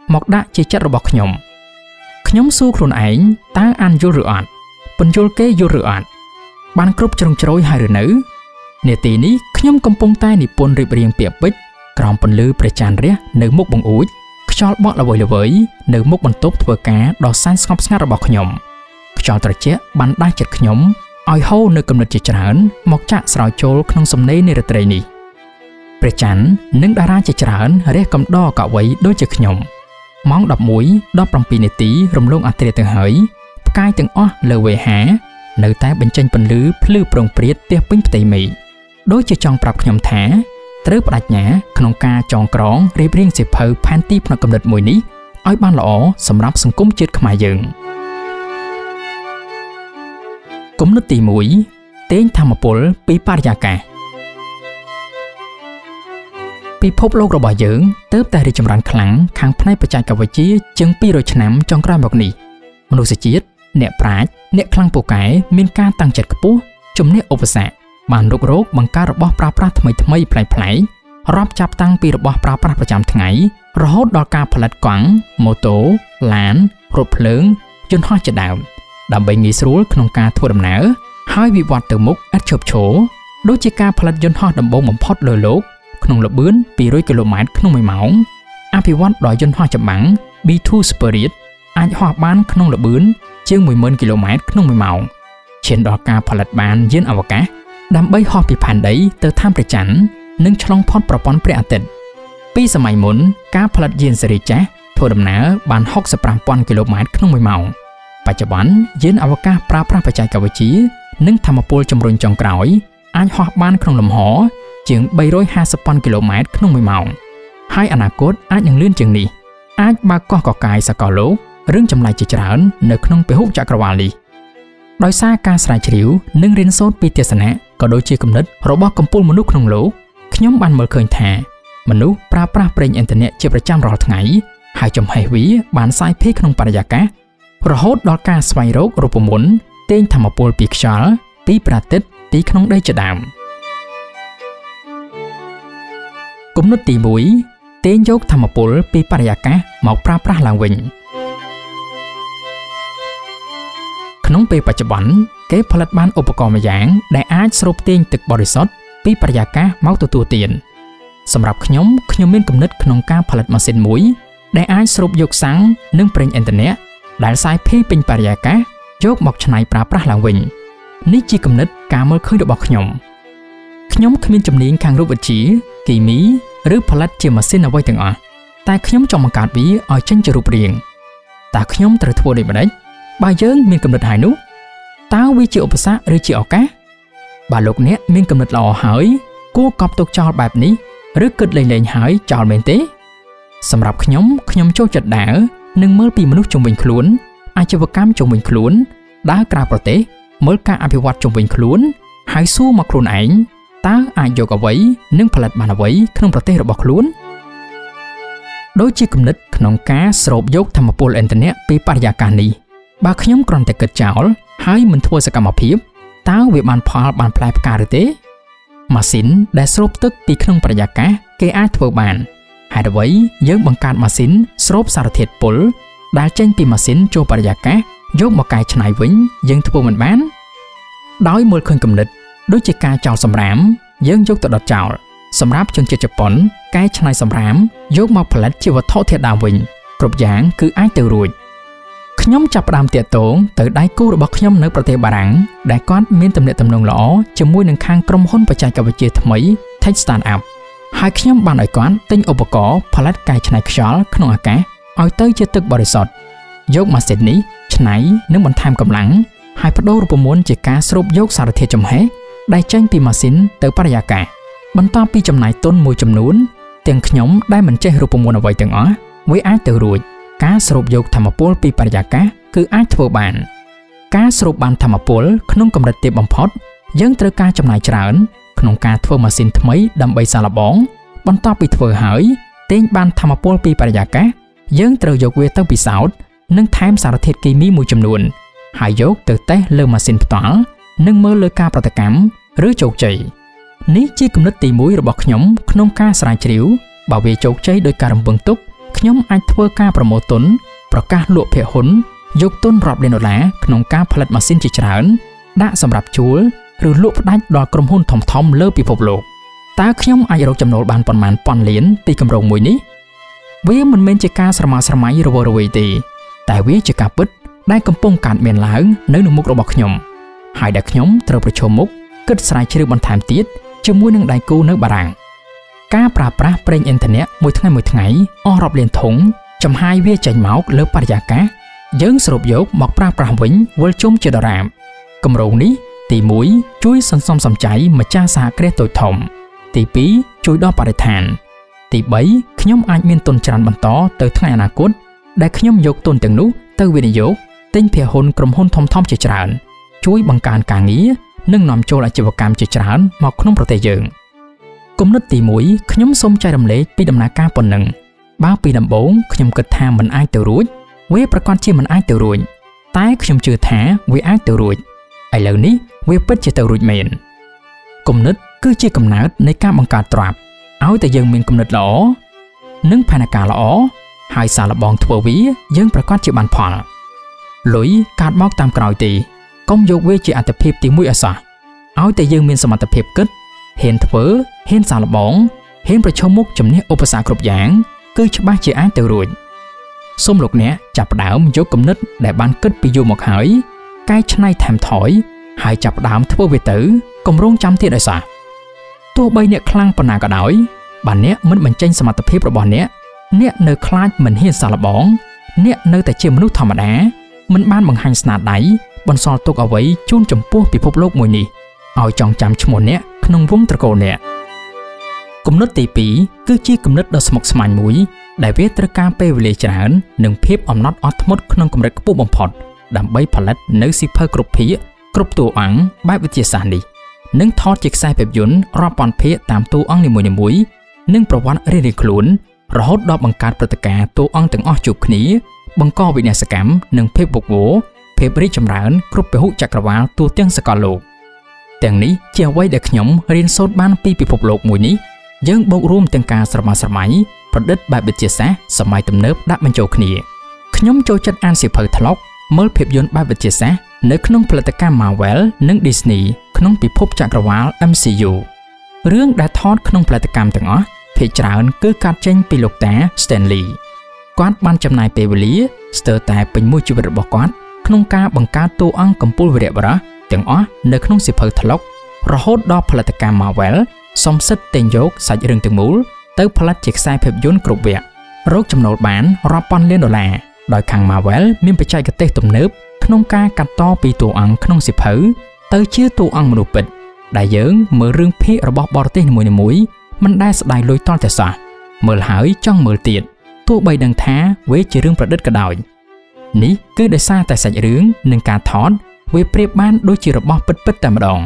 មកដាក់ជាចិត្តរបស់ខ្ញុំខ្ញុំសួរខ្លួនឯងតើអានយល់ឬអត់ពន្យល់គេយល់ឬអត់បានគ្រប់ជ្រុងជ្រោយហើយឬនៅនាទីនេះខ្ញុំកំពុងតែនិពន្ធរៀបរៀងពាក្យពេចន៍ក្រោមពន្លឺព្រះច័ន្ទរះនៅមុខបង្អួចខ្យល់បក់ល្វើយៗនៅមុខបន្ទប់ធ្វើការដ៏សែនស្ងប់ស្ងាត់របស់ខ្ញុំខ្យល់ត្រជាក់បានដាស់ចិត្តខ្ញុំឲ្យហូរនៅគំនិតជាច្រើនមកចាក់ស្រោចចូលក្នុងសំណេរនៃរាត្រីនេះព្រះច័ន្ទនិងតារាជាច្រើនរះកំដរកវីដូចជាខ្ញុំម៉ោងដប់មួយដប់ប្រាំពីរនាទីរំលងអធ្រាត្រទៅហើយផ្កាយទាំងអស់លើវេហានៅតែបញ្ចេញពន្លឺភ្លឺប្រងព្រាតទះពេញផ្ទៃមេឃដូចជាចង់ប្រាប់ខ្ញុំថាត្រូវបដិញ្ញាក្នុងការចងក្រងរៀបរៀងសៀវភៅផែនទីផ្នែកកំណត់មួយនេះឲ្យបានល្អសម្រាប់សង្គមជាតិខ្មែរយើងគំនិតទីមួយទាញធម្មពលពីបរិយាកាសពិភពលោករបស់យើងទើបតែរីកចម្រើនខ្លាំងខាងផ្នែកបច្ចេកវិទ្យាជាងពីររយឆ្នាំចុងក្រោយមកនេះមនុស្សជាតិអ្នកប្រាជ្ញអ្នកខ្លាំងពូកែមានការតាំងចិត្តខ្ពស់ជំនះឧបសគ្គបានរុករកបង្កើតរបស់ប្រើប្រាស់ថ្មីថ្មីប្លែកប្លែករាប់ចាប់តាំងពីរបស់ប្រើប្រាស់ប្រចាំថ្ងៃរហូតដល់ការផលិតកង់ម៉ូតូឡានរថភ្លើងយន្តហោះជាដើមដើម្បីងាយស្រួលក្នុងការធ្វើដំណើរហើយវិវត្តទៅមុខឥតឈប់ឈរដូចជាការផលិតយន្តហោះដំបូងបំផុតលើលោកក្នុងល្បឿនពីររយគីឡូម៉ែត្រក្នុងមួយម៉ោងអភិវឌ្ឍដោយយន្តហោះចម្បាំង ប៊ី ทู Spirit អាចហោះបានក្នុងល្បឿនជាងមួយម៉ឺនគីឡូម៉ែត្រក្នុងមួយម៉ោងឈានដល់ការផលិតបានយានអវកាសដើម្បីហោះពីផែនដីទៅឋានព្រះច័ន្ទនិងឆ្លងផុតប្រព័ន្ធព្រះអាទិត្យពីសម័យមុនការផលិតយានស៊េរីចាស់ធ្វើដំណើរបានហុកសិបប្រាំពាន់គីឡូម៉ែត្រក្នុងមួយម៉ោងបច្ចុប្បន្នយានអវកាសប្រើប្រាស់បច្ចេកវិទ្យានិងថាមពលជំរុញចុងក្រោយអាចហោះបានក្នុងលំហជាងបីរយហាសិបពាន់គីឡូម៉ែត្រក្នុងមួយម៉ោងហើយអនាគតអាចនឹងលឿនជាងនេះអាចបើកកោះកកាយសកលលោករឿងចម្លែកជាច្រើននៅក្នុងពហុចក្រវាឡនេះដោយសារការស្រាវជ្រាវនិងរៀនសូត្រពីទស្សនៈក៏ដូចជាគំនិតរបស់កំពូលមនុស្សក្នុងលោកខ្ញុំបានមើលឃើញថាមនុស្សប្រើប្រាស់ប្រេងឥន្ធនៈជាប្រចាំរាល់ថ្ងៃហើយចំហេះវាបានសាយភាយក្នុងបរិយាកាសរហូតដល់ការស្វែងរករូបមន្តទាញធម្មពលពីខ្យល់ពីព្រះអាទិត្យទីក្នុងដីជាដើមគំនិតទីមួយទាញយកធម្មពលពីបរិយាកាសមកប្រើប្រាស់ឡើងវិញក្នុងពេលបច្ចុប្បន្នគេផលិតបានឧបករណ៍មួយយ៉ាងដែលអាចស្រូបទាញទឹកបរិសុទ្ធពីបរិយាកាសមកទទួលទានសម្រាប់ខ្ញុំខ្ញុំមានគំនិតក្នុងការផលិតម៉ាស៊ីនមួយដែលអាចស្រូបយកសាំងនិងប្រេងឥន្ធនៈដែលសាយភាយពេញបរិយាកាសយកមកច្នៃប្រើប្រាស់ឡើងវិញនេះជាគំនិតការមើលឃើញរបស់ខ្ញុំខ្ញុំគ្មានជំនាញខាងរូបវិទ្យាគីមីឬផលិតជាម៉ាស៊ីនអ្វីទាំងអស់តែខ្ញុំចង់បង្កើតវាឲ្យចេញជារូបរាងតើខ្ញុំត្រូវធ្វើដូចម្តេចបើយើងមានគំនិតហើយនោះតើវាជាឧបសគ្គឬជាឱកាសបើលោកអ្នកមានគំនិតល្អហើយគួរកប់ទុកចោលបែបនេះឬគិតលេងៗហើយចោលមែនទេសម្រាប់ខ្ញុំខ្ញុំចូលចិត្តដើរនិងមើលពីមនុស្សជុំវិញខ្លួនអាជីវកម្មជុំវិញខ្លួនដើរក្រៅប្រទេសមើលការអភិវឌ្ឍជុំវិញខ្លួនហើយសួរមកខ្លួនឯងតើអាចយកអ្វីនិងផលិតបានអ្វីក្នុងប្រទេសរបស់ខ្លួនដូចជាគំនិតក្នុងការស្រូបយកធម្មពលឥន្ធនៈពីបរិយាកាសនេះបើខ្ញុំគ្រាន់តែគិតចោលហើយមិនធ្វើសកម្មភាពតើវាបានផលបានផ្លែផ្កាឬទេម៉ាស៊ីនដែលស្រូបទឹកពីក្នុងបរិយាកាសគេអាចធ្វើបានហេតុអ្វីយើងបង្កើតម៉ាស៊ីនស្រូបសារធាតុពុលដែលចេញពីម៉ាស៊ីនចូលបរិយាកាសយកមកកែច្នៃវិញយើងធ្វើមិនបានដោយមើលឃើញគំនិតដូចជាការចោលសម្រាមយើងយកទៅដុតចោលសម្រាប់ជនជាតិជប៉ុនកែច្នៃសម្រាមយកមកផលិតជាវត្ថុធាតុដើមវិញគ្រប់យ៉ាងគឺអាចទៅរួចខ្ញុំចាប់ផ្ដើមទាក់ទងទៅដៃគូរបស់ខ្ញុំនៅប្រទេសបារាំងដែលគាត់មានទំនាក់ទំនងល្អជាមួយនឹងខាងក្រុមហ៊ុនបច្ចេកវិទ្យាថ្មី Tech Startup ហើយខ្ញុំបានឲ្យគាត់ទិញឧបករណ៍ផលិតកែច្នៃខ្យល់ក្នុងអាកាសឲ្យទៅជាទឹកបរិសុទ្ធយកម៉ាស៊ីននេះច្នៃនិងបន្ថែមកម្លាំងហើយបដូររូបមន្តជាការស្រូបយកសារធាតុចំហេះដែលចេញពីម៉ាស៊ីនទៅបរិយាកាសបន្ទាប់ពីចំណាយទុនមួយចំនួនទាំងខ្ញុំដែលមិនចេះរូបមន្តអ្វីទាំងអស់វាអាចទៅរួចការស្រូបយកធម្មពលពីបរិយាកាសគឺអាចធ្វើបានការស្រូបបានធម្មពលក្នុងកម្រិតទាបបំផុតយើងត្រូវការចំណាយច្រើនក្នុងការធ្វើម៉ាស៊ីនថ្មីដើម្បីសាកល្បងបន្ទាប់ពីធ្វើហើយទាញបានធម្មពលពីបរិយាកាសយើងត្រូវយកវាទៅពិសោធន៍និងថែមសារធាតុគីមីមួយចំនួនហើយយកទៅតេស្តលើម៉ាស៊ីនផ្ទាល់និងមើលលើការប្រតិកម្មឬជោគជ័យនេះជាគំនិតទីមួយរបស់ខ្ញុំក្នុងការស្រាវជ្រាវបើវាជោគជ័យដោយការរំពឹងទុកខ្ញុំអាចធ្វើការប្រមូលទុនប្រកាសលក់ភាគហ៊ុនយកទុនរាប់លានដុល្លារក្នុងការផលិតម៉ាស៊ីនជាច្រើនដាក់សម្រាប់ជួលឬលក់ផ្ដាច់ដល់ក្រុមហ៊ុនធំៗលើពិភពលោកតើខ្ញុំអាចរកចំណូលបានប៉ុន្មានពាន់លានពីគម្រោងមួយនេះវាមិនមែនជាការស្រមើស្រមៃរវើរវាយទេតែវាជាការពិតដែលកំពុងកើតមានឡើងនៅក្នុងមុខរបស់ខ្ញុំហើយដែលខ្ញុំត្រូវប្រឈមមុខគិតស្រាវជ្រាវបន្ថែមទៀតជាមួយនឹងដៃគូនៅបារាំងការប្រើប្រាស់ប្រេងឥន្ធនៈមួយថ្ងៃមួយថ្ងៃអស់រាប់លានធុងចំហាយវាចេញមកលើបរិយាកាសយើងស្រូបយកមកប្រើប្រាស់វិញវិលជុំជាដរាបគម្រោងនេះទីមួយជួយសន្សំសំចៃម្ចាស់សហគ្រាសតូចធំទីពីរជួយដល់បរិស្ថានទីបីខ្ញុំអាចមានទុនច្រើនបន្តទៅថ្ងៃអនាគតដែលខ្ញុំយកទុនទាំងនោះទៅវិនិយោគទិញភាគហ៊ុនក្រុមហ៊ុនធំៗជាច្រើនជួយបង្កើនការងារនិងនាំចូលអាជីវកម្មជាច្រើនមកក្នុងប្រទេសយើងគំនិតទីមួយខ្ញុំសូមចែករំលែកពីដំណើរការប៉ុណ្ណឹងបើពីដំបូងខ្ញុំគិតថាមិនអាចទៅរួចវាប្រកាសជាមិនអាចទៅរួចតែខ្ញុំជឿថាវាអាចទៅរួចឥឡូវនេះវាពិតជាទៅរួចមែនគំនិតគឺជាកំណើតនៃការបង្កើតទ្រព្យឲ្យតែយើងមានគំនិតល្អនិងផែនការល្អហើយសាកល្បងធ្វើវាយើងប្រកាសជាបានផលលុយកាត់មកតាមក្រោយទេកុំយកវាជាអត្ថិភាពទីមួយអសោះឲ្យតែយើងមានសមត្ថភាពគិតហ៊ានធ្វើហ៊ានសាកល្បងហ៊ានប្រឈមមុខជំនះឧបសគ្គគ្រប់យ៉ាងគឺច្បាស់ជាអាចទៅរួចសូមលោកអ្នកចាប់ផ្ដើមយកគំនិតដែលបានគិតពីយូរមកហើយកែច្នៃថែមថយហើយចាប់ផ្ដើមធ្វើវាទៅកុំរងចាំទៀតឲ្យសោះទោះបីអ្នកខ្លាំងប៉ុណ្ណាក៏ដោយបើអ្នកមិនបញ្ចេញសមត្ថភាពរបស់អ្នកអ្នកនៅខ្លាចមិនហ៊ានសាកល្បងអ្នកនៅតែជាមនុស្សធម្មតាមិនបានបង្ហាញស្នាដៃបន្សល់ទុកអ្វីជូនចំពោះពិភពលោកមួយនេះឲ្យចងចាំឈ្មោះអ្នកក្នុងវងត្រកូលអ្នកគំនិតទីពីរគឺជាគំនិតដ៏ស្មុគស្មាញមួយដែលវាត្រូវការពេលវេលាច្រើននិងភាពអំណត់អត់ធ្មត់ក្នុងកម្រិតខ្ពស់បំផុតដើម្បីផលិតនៅសៀវភៅគ្រប់ភាគគ្រប់តួអង្គបែបវិទ្យាសាស្ត្រនេះនិងថតជាខ្សែភាពយន្តរាប់ពាន់ភាគតាមតួអង្គនីមួយៗនិងប្រវត្តិរៀងៗខ្លួនរហូតដល់បង្កើតព្រឹត្តិការណ៍តួអង្គទាំងអស់ជួបគ្នាបង្កវិនាសកម្មនិងភាពវឹកវរភាពរីកចម្រើនគ្រប់ពហុចក្រវាឡទូទាំងសកលលោកទាំងនេះជាអ្វីដែលខ្ញុំរៀនសូត្របានពីពិភពលោកមួយនេះយើងបូករួមទាំងការស្រមើស្រមៃប្រឌិតបែបវិទ្យាសាស្ត្រសម័យទំនើបដាក់បញ្ចូលគ្នាខ្ញុំចូលចិត្តអានសៀវភៅថ្លុកមើលភាពយន្តបែបវិទ្យាសាស្ត្រនៅក្នុងផលិតកម្ម Marvel និង Disney ក្នុងពិភពចក្រវាឡ M C U រឿងដែលថតក្នុងផលិតកម្មទាំងអស់ភាគច្រើនគឺកាត់ចេញពីលោកតា Stanley គាត់បានចំណាយពេលវេលាស្ទើរតែពេញមួយជីវិតរបស់គាត់ក្នុងការបង្កើតតួអង្គកំពូលវីរបុរសទាំងអស់នៅក្នុងសៀវភៅថ្លុករហូតដល់ផលិតកម្ម Marvel សំសិទ្ធតែងយកសាច់រឿងទាំងមូលទៅផលិតជាខ្សែភាពយន្តគ្រប់វគ្គរកចំណូលបានរាប់ពាន់លានដុល្លារដោយខាង Marvel មានបច្ចេកទេសទំនើបក្នុងការកាត់តពីតួអង្គក្នុងសៀវភៅទៅជាតួអង្គមនុស្សពិតដែលយើងមើលរឿងភាគរបស់បរទេសនីមួយៗមិនដែលស្ដាយលុយតល់តែសោះមើលហើយចង់មើលទៀតទោះបីដឹងថាវាជារឿងប្រឌិតក៏ដោយនេះគឺដោយសារតែសាច់រឿងនិងការថតវាប្រៀបបានដូចជារបស់ពិតៗតែម្ដង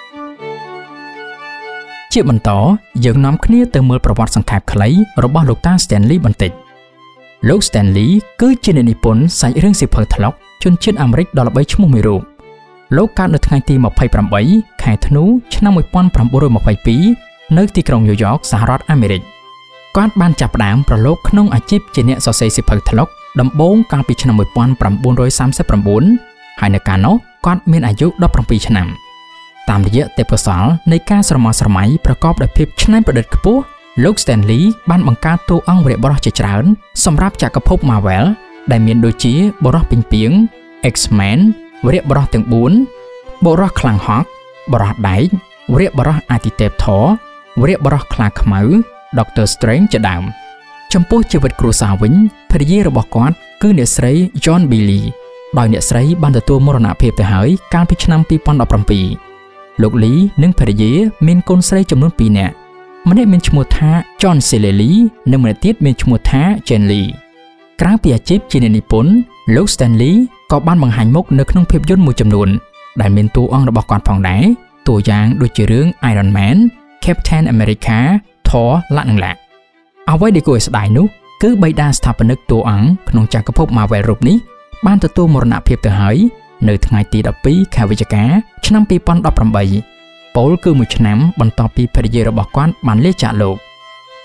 ជាបន្តយើងនាំគ្នាទៅមើលប្រវត្តិសង្ខេបខ្លីរបស់លោកតា Stanley បន្តិចលោក Stanley គឺជាអ្នកនិពន្ធសាច់រឿងសៀវភៅថ្លុកជនជាតិអាមេរិកដ៏ល្បីឈ្មោះមួយរូបលោកកើតនៅថ្ងៃទីម្ភៃប្រាំបីខែធ្នូឆ្នាំmột nghìn chín trăm hai mươi haiនៅទីក្រុងញូវយ៉កសហរដ្ឋអាមេរិកគាត់បានចាប់ផ្ដើមប្រឡូកក្នុងអាជីពជាអ្នកសរសេរសៀវភៅថ្លុកដំបូងកាលពីឆ្នាំmột nghìn chín trăm ba mươi chínហើយនៅកាលនោះគាត់មានអាយុដប់ប្រាំពីរឆ្នាំតាមរយៈទេពកោសល្យនៃការស្រមើស្រមៃប្រកបដោយភាពច្នៃប្រឌិតខ្ពស់លោក Stanley បានបង្កើតតួអង្គវីរបុរសជាច្រើនសម្រាប់ចក្រភព Marvel ដែលមានដូចជាបុរសពីងពីង X-Men វីរបុរសទាំងបួនបុរសខ្លាំងហក់បុរសដែកវីរបុរសអាទិទេពធរវីរបុរសខ្លាខ្មៅ Doctor Strange ជាដើមចំពោះជីវិតគ្រួសារវិញភរិយារបស់គាត់គឺអ្នកស្រី John Bailey ដោយអ្នកស្រីបានទទួលមរណភាពទៅហើយកាលពីឆ្នាំពីរពាន់ដប់ប្រាំពីរលោក Lee និងភរិយាមានកូនស្រីចំនួនពីរនាក់ម្នាក់មានឈ្មោះថា John C. Lee និងម្នាក់ទៀតមានឈ្មោះថា Jane Lee ក្រៅពីអាជីពជាអ្នកនិពន្ធលោក Stanley ក៏បានបង្ហាញមុខនៅក្នុងភាពយន្តមួយចំនួនដែលមានតួអង្គរបស់គាត់ផងដែរតួយ៉ាងដូចជារឿង Iron Man, Captain America, Thor ឡាក់និងឡាក់អ្វីដែលគួរឲ្យស្ដាយនោះគឺបិតាស្ថាបនិកតួអង្គក្នុងចក្រភព Marvel រូបនេះបានទទួលមរណភាពទៅហើយនៅថ្ងៃទីដប់ពីរខែវិច្ឆិកាឆ្នាំពីរពាន់ដប់ប្រាំបីពលគឺមួយឆ្នាំបន្ទាប់ពីភរិយារបស់គាត់បានលាចាកលោកថ្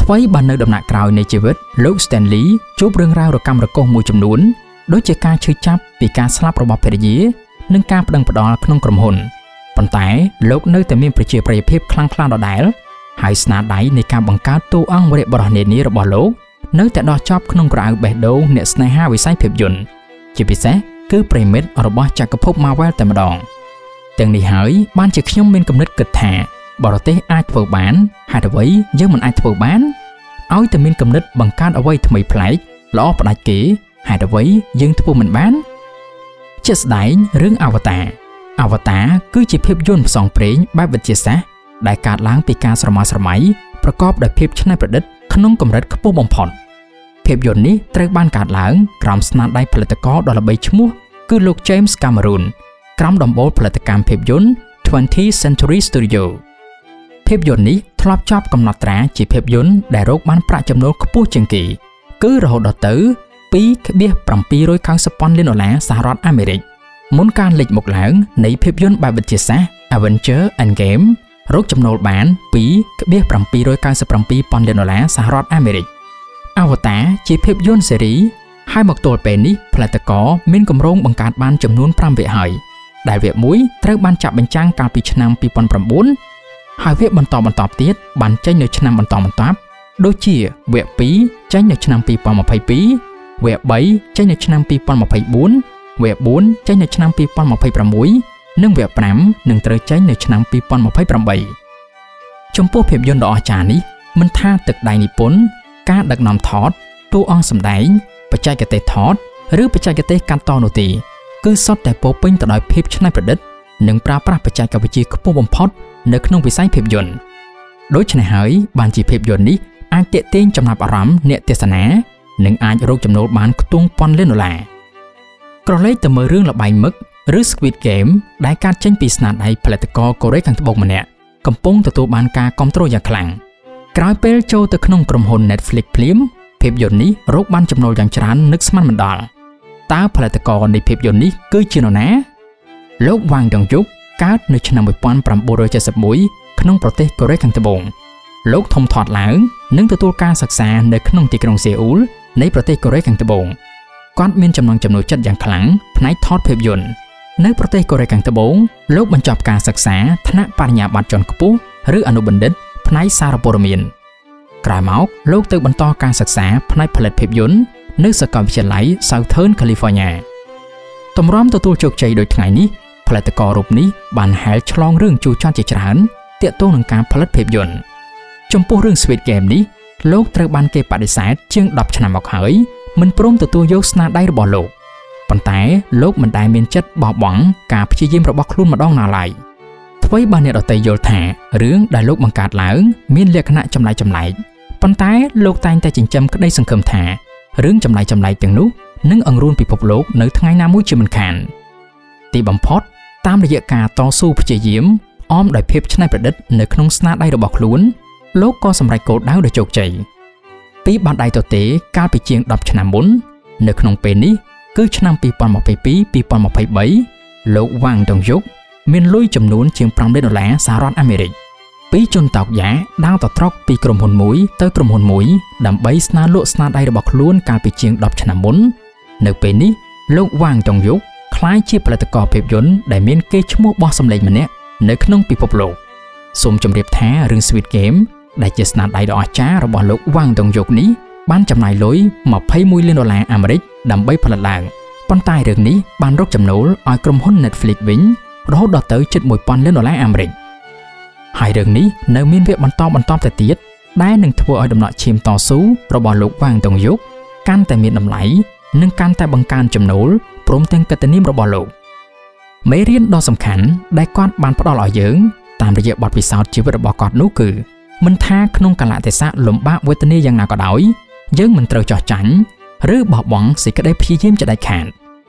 ថ្មីបាននៅដំណាក់ក្រោយនៃជីវិតលោក Stanley ជួបរឿងរ៉ាវរកាំរកូសមួយចំនួនដូចជាការឈឺចាប់ពីការស្លាប់របស់ភរិយានិងការប្តឹងផ្តល់ក្នុងក្រុមហ៊ុនប៉ុន្តែលោកនៅតែមានប្រជាប្រិយភាពខ្លាំងក្លាដដែលហើយស្នាដៃនៃការបង្កើតតួអង្គវរៈបរិះនានារបស់លោកនៅតែដោះចប់ក្នុងក្រអៅបេះដូងអ្នកស្នេហាវិស័យភាពយន្តជាពិសេសគឺប្រិមិត្តរបស់ចក្រភព Marvel តែម្ដងទាំងនេះហើយបានជាខ្ញុំមានគំនិតគិតថាបរទេសអាចធ្វើបានហេតុអ្វីយើងមិនអាចធ្វើបានឲ្យតែមានគំនិតបង្កើតអ្វីថ្មីប្លែកល្អផ្ដាច់គេហេតុអ្វីយើងធ្វើមិនបានជាស្ដែងរឿង Avatar Avatar គឺជាភាពយន្តផ្សងព្រេងបែបវិទ្យាសាស្ត្រដែលកើតឡើងពីការស្រមើស្រមៃប្រកបដោយភាពច្នៃប្រឌិតក្នុងកម្រិតខ្ពស់បំផុតភាពយន្តនេះត្រូវបានកើតឡើងក្រោមស្នាដៃផលិតករដ៏ល្បីឈ្មោះគឺលោក James Cameron ក្រោមដំបូលផលិតកម្មភាពយន្ត twentieth Century Studio ភាពយន្តនេះធ្លាប់ជាប់កំណត់ត្រាជាភាពយន្តដែលរកបានប្រាក់ចំណូលខ្ពស់ជាងគេគឺរហូតដល់ទៅ ពីរពាន់bảy trăm九mươiពាន់លានដុល្លារសហរដ្ឋអាមេរិកមុនការលេចមកឡើងនៃភាពយន្តបែបវិទ្យាសាស្ត្រ Avenger Endgame រកចំណូលបាន ពីរពាន់bảy trăm九mươiពាន់លានដុល្លារសហរដ្ឋអាមេរិក Avatar ជាភាពយន្តស៊េរីហើយមកទល់ពេលនេះផលិតករមានគម្រោងបង្កើតបានចំនួនប្រាំវគ្គហើយដែលវគ្គមួយត្រូវបានចាក់បញ្ចាំងកាលពីឆ្នាំពីរពាន់៩ហើយវគ្គបន្តបន្តទៀតបានចេញនៅឆ្នាំបន្តបន្ទាប់ដូចជាវគ្គពីរចេញនៅឆ្នាំពីរពាន់ម្ភៃពីរវគ្គបីចេញនៅឆ្នាំពីរពាន់ម្ភៃបួនវគ្គបួនចេញនៅឆ្នាំពីរពាន់ម្ភៃប្រាំមួយនិងវគ្គប្រាំនឹងត្រូវចេញនៅឆ្នាំពីរពាន់ម្ភៃប្រាំបីចំពោះភាពយន្តដ៏អស្ចារ្យនេះមិនថាទឹកដៃនិពន្ធការដឹកនាំថតតួអង្គសម្ដែងបច្ចេកទេសថតឬបច្ចេកទេសកាត់តនោះទេគឺសុទ្ធតែពោរពេញទៅដោយភាពច្នៃប្រឌិតនិងប្រើប្រាស់បច្ចេកវិទ្យាខ្ពស់បំផុតនៅក្នុងវិស័យភាពយន្តដូច្នេះហើយបានជាភាពយន្តនេះអាចទាក់ទាញចំណាប់អារម្មណ៍អ្នកទស្សនានិងអាចរកចំណូលបានខ្ទង់ពាន់លានដុល្លារក្រឡេកទៅមើលរឿងល្បែងមឹកឬ Squid Game ដែលកើតចេញពីស្នាដៃផលិតករកូរ៉េខាងត្បូងម្នាក់កំពុងទទួលបានការគាំទ្រយ៉ាងខ្លាំងក្រោយពេលចូលទៅក្នុងក្រុមហ៊ុន Netflix ភ្លាមភាពយន្តនេះរកបានចំណូលយ៉ាងច្រើននឹកស្មានមិនដល់តើផលិតករនៃភាពយន្តនេះគឺជានរណាលោក Wang Dong-yuk កើតនៅឆ្នាំmột nghìn chín trăm bảy mươi mốtក្នុងប្រទេសកូរ៉េខាងត្បូងលោកធំធាត់ឡើងនិងទទួលការសិក្សានៅក្នុងទីក្រុងសេអ៊ូលនៃប្រទេសកូរ៉េខាងត្បូងគាត់មានចំណង់ចំណូលចិត្តយ៉ាងខ្លាំងផ្នែកថតភាពយន្តនៅប្រទេសកូរ៉េខាងត្បូងលោកបញ្ចប់ការសិក្សាថ្នាក់បរិញ្ញាបត្រជាន់ខ្ពស់ឬអនុបណ្ឌិតផ្នែកសារព័ត៌មានក្រោយមកលោកទៅបន្តការសិក្សាផ្នែកផលិតភាពយន្តនៅសាកលវិទ្យាល័យ Southern California ទម្រាំទទួលជោគជ័យដូចថ្ងៃនេះផលិតកររូបនេះបានហែលឆ្លងរឿងជូរចត់ជាច្រើនទាក់ទងនឹងការផលិតភាពយន្តចំពោះរឿង Squid Game នេះលោកត្រូវបានគេបដិសេធជាងដប់ឆ្នាំមកហើយមិនព្រមទទួលយកស្នាដៃរបស់លោកប៉ុន្តែលោកមិនដែលមានចិត្តបោះបង់ការព្យាយាមរបស់ខ្លួនម្ដងណាឡើយអ្វីបានអ្នកដទៃយល់ថារឿងដែលលោកបង្កើតឡើងមានលក្ខណៈចម្លែកចម្លែកប៉ុន្តែលោកតែងតែចិញ្ចឹមក្តីសង្ឃឹមថារឿងចម្លែកចម្លែកទាំងនោះនឹងអង្រួនពិភពលោកនៅថ្ងៃណាមួយជាមិនខានទីបំផុតតាមរយៈការតស៊ូព្យាយាមអមដោយភាពច្នៃប្រឌិតនៅក្នុងស្នាដៃរបស់ខ្លួនលោកក៏សម្រេចគោលដៅដ៏ជោគជ័យពីបាតដៃទទេកាលពីជាងដប់ឆ្នាំមុននៅក្នុងពេលនេះគឺឆ្នាំពីរពាន់ម្ភៃពីរ ពីរពាន់ម្ភៃបីលោក Wang Dong-yuk មានលុយចំនួនជាងប្រាំលានដុល្លារសហរដ្ឋអាមេរិកពីជនតោកយ៉ាដើរតត្រកពីក្រុមហ៊ុនមួយទៅក្រុមហ៊ុនមួយដើម្បីស្នើលក់ស្នាដៃរបស់ខ្លួនកាលពីជាងដប់ឆ្នាំមុននៅពេលនេះលោក Wang Dong-yuk ក្លាយជាផលិតករភាពយន្តដែលមានកេរ្តិ៍ឈ្មោះបោះសម្លេងម្នាក់នៅក្នុងពិភពលោកសូមជម្រាបថារឿង Squid Game ដែលជាស្នាដៃដ៏អស្ចារ្យរបស់លោក Wang Dong-yuk នេះបានចំណាយលុយម្ភៃមួយលានដុល្លារអាមេរិកដើម្បីផលិតឡើងប៉ុន្តែរឿងនេះបានរកចំណូលឲ្យក្រុមហ៊ុន Netflix វិញរហូតដល់ទៅជិតមួយពាន់លានដុល្លារអាមេរិកហើយរឿងនេះនៅមានវគ្គបន្តបន្តទៅទៀតដែលនឹងធ្វើឲ្យដំណក់ឈាមតស៊ូរបស់លោក Wang Dong-yuk កាន់តែមានតម្លៃនិងកាន់តែបង្កើនចំណូលព្រមទាំងកិត្តិនាមរបស់លោកមេរៀនដ៏សំខាន់ដែលគាត់បានផ្ដល់ឲ្យយើងតាមរយៈបទពិសោធន៍ជីវិតរបស់គាត់នោះគឺមិនថាក្នុងកាលៈទេសៈលំបាកវេទនាយ៉ាងណាក៏ដោយយើងមិនត្រូវចោះចាញ់ឬបោះបង់សេចក្តីព្យាយាមជាដាច់ខាត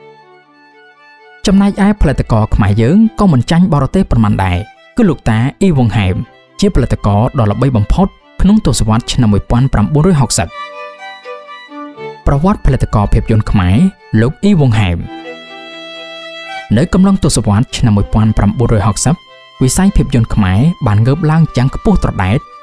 ចំណែកឯផលិតករខ្មែរយើងក៏មិនចាញ់បរទេសប៉ុន្មានដែរគឺលោកតាអ៊ីវងហែមជាផលិតករដ៏ល្បីបំផុតក្នុងទសវត្សរ៍ឆ្នាំmột nghìn chín trăm sáu mươiប្រវត្តិផលិតករភាពយន្តខ្មែរលោកអ៊ីវងហែមនៅកំឡុងទសវត្សរ៍ឆ្នាំmột nghìn chín trăm sáu mươiវិស័យភាពយន្តខ្មែរបានងើបឡើងយ៉ាងខ្ពស់ត្រដែតផ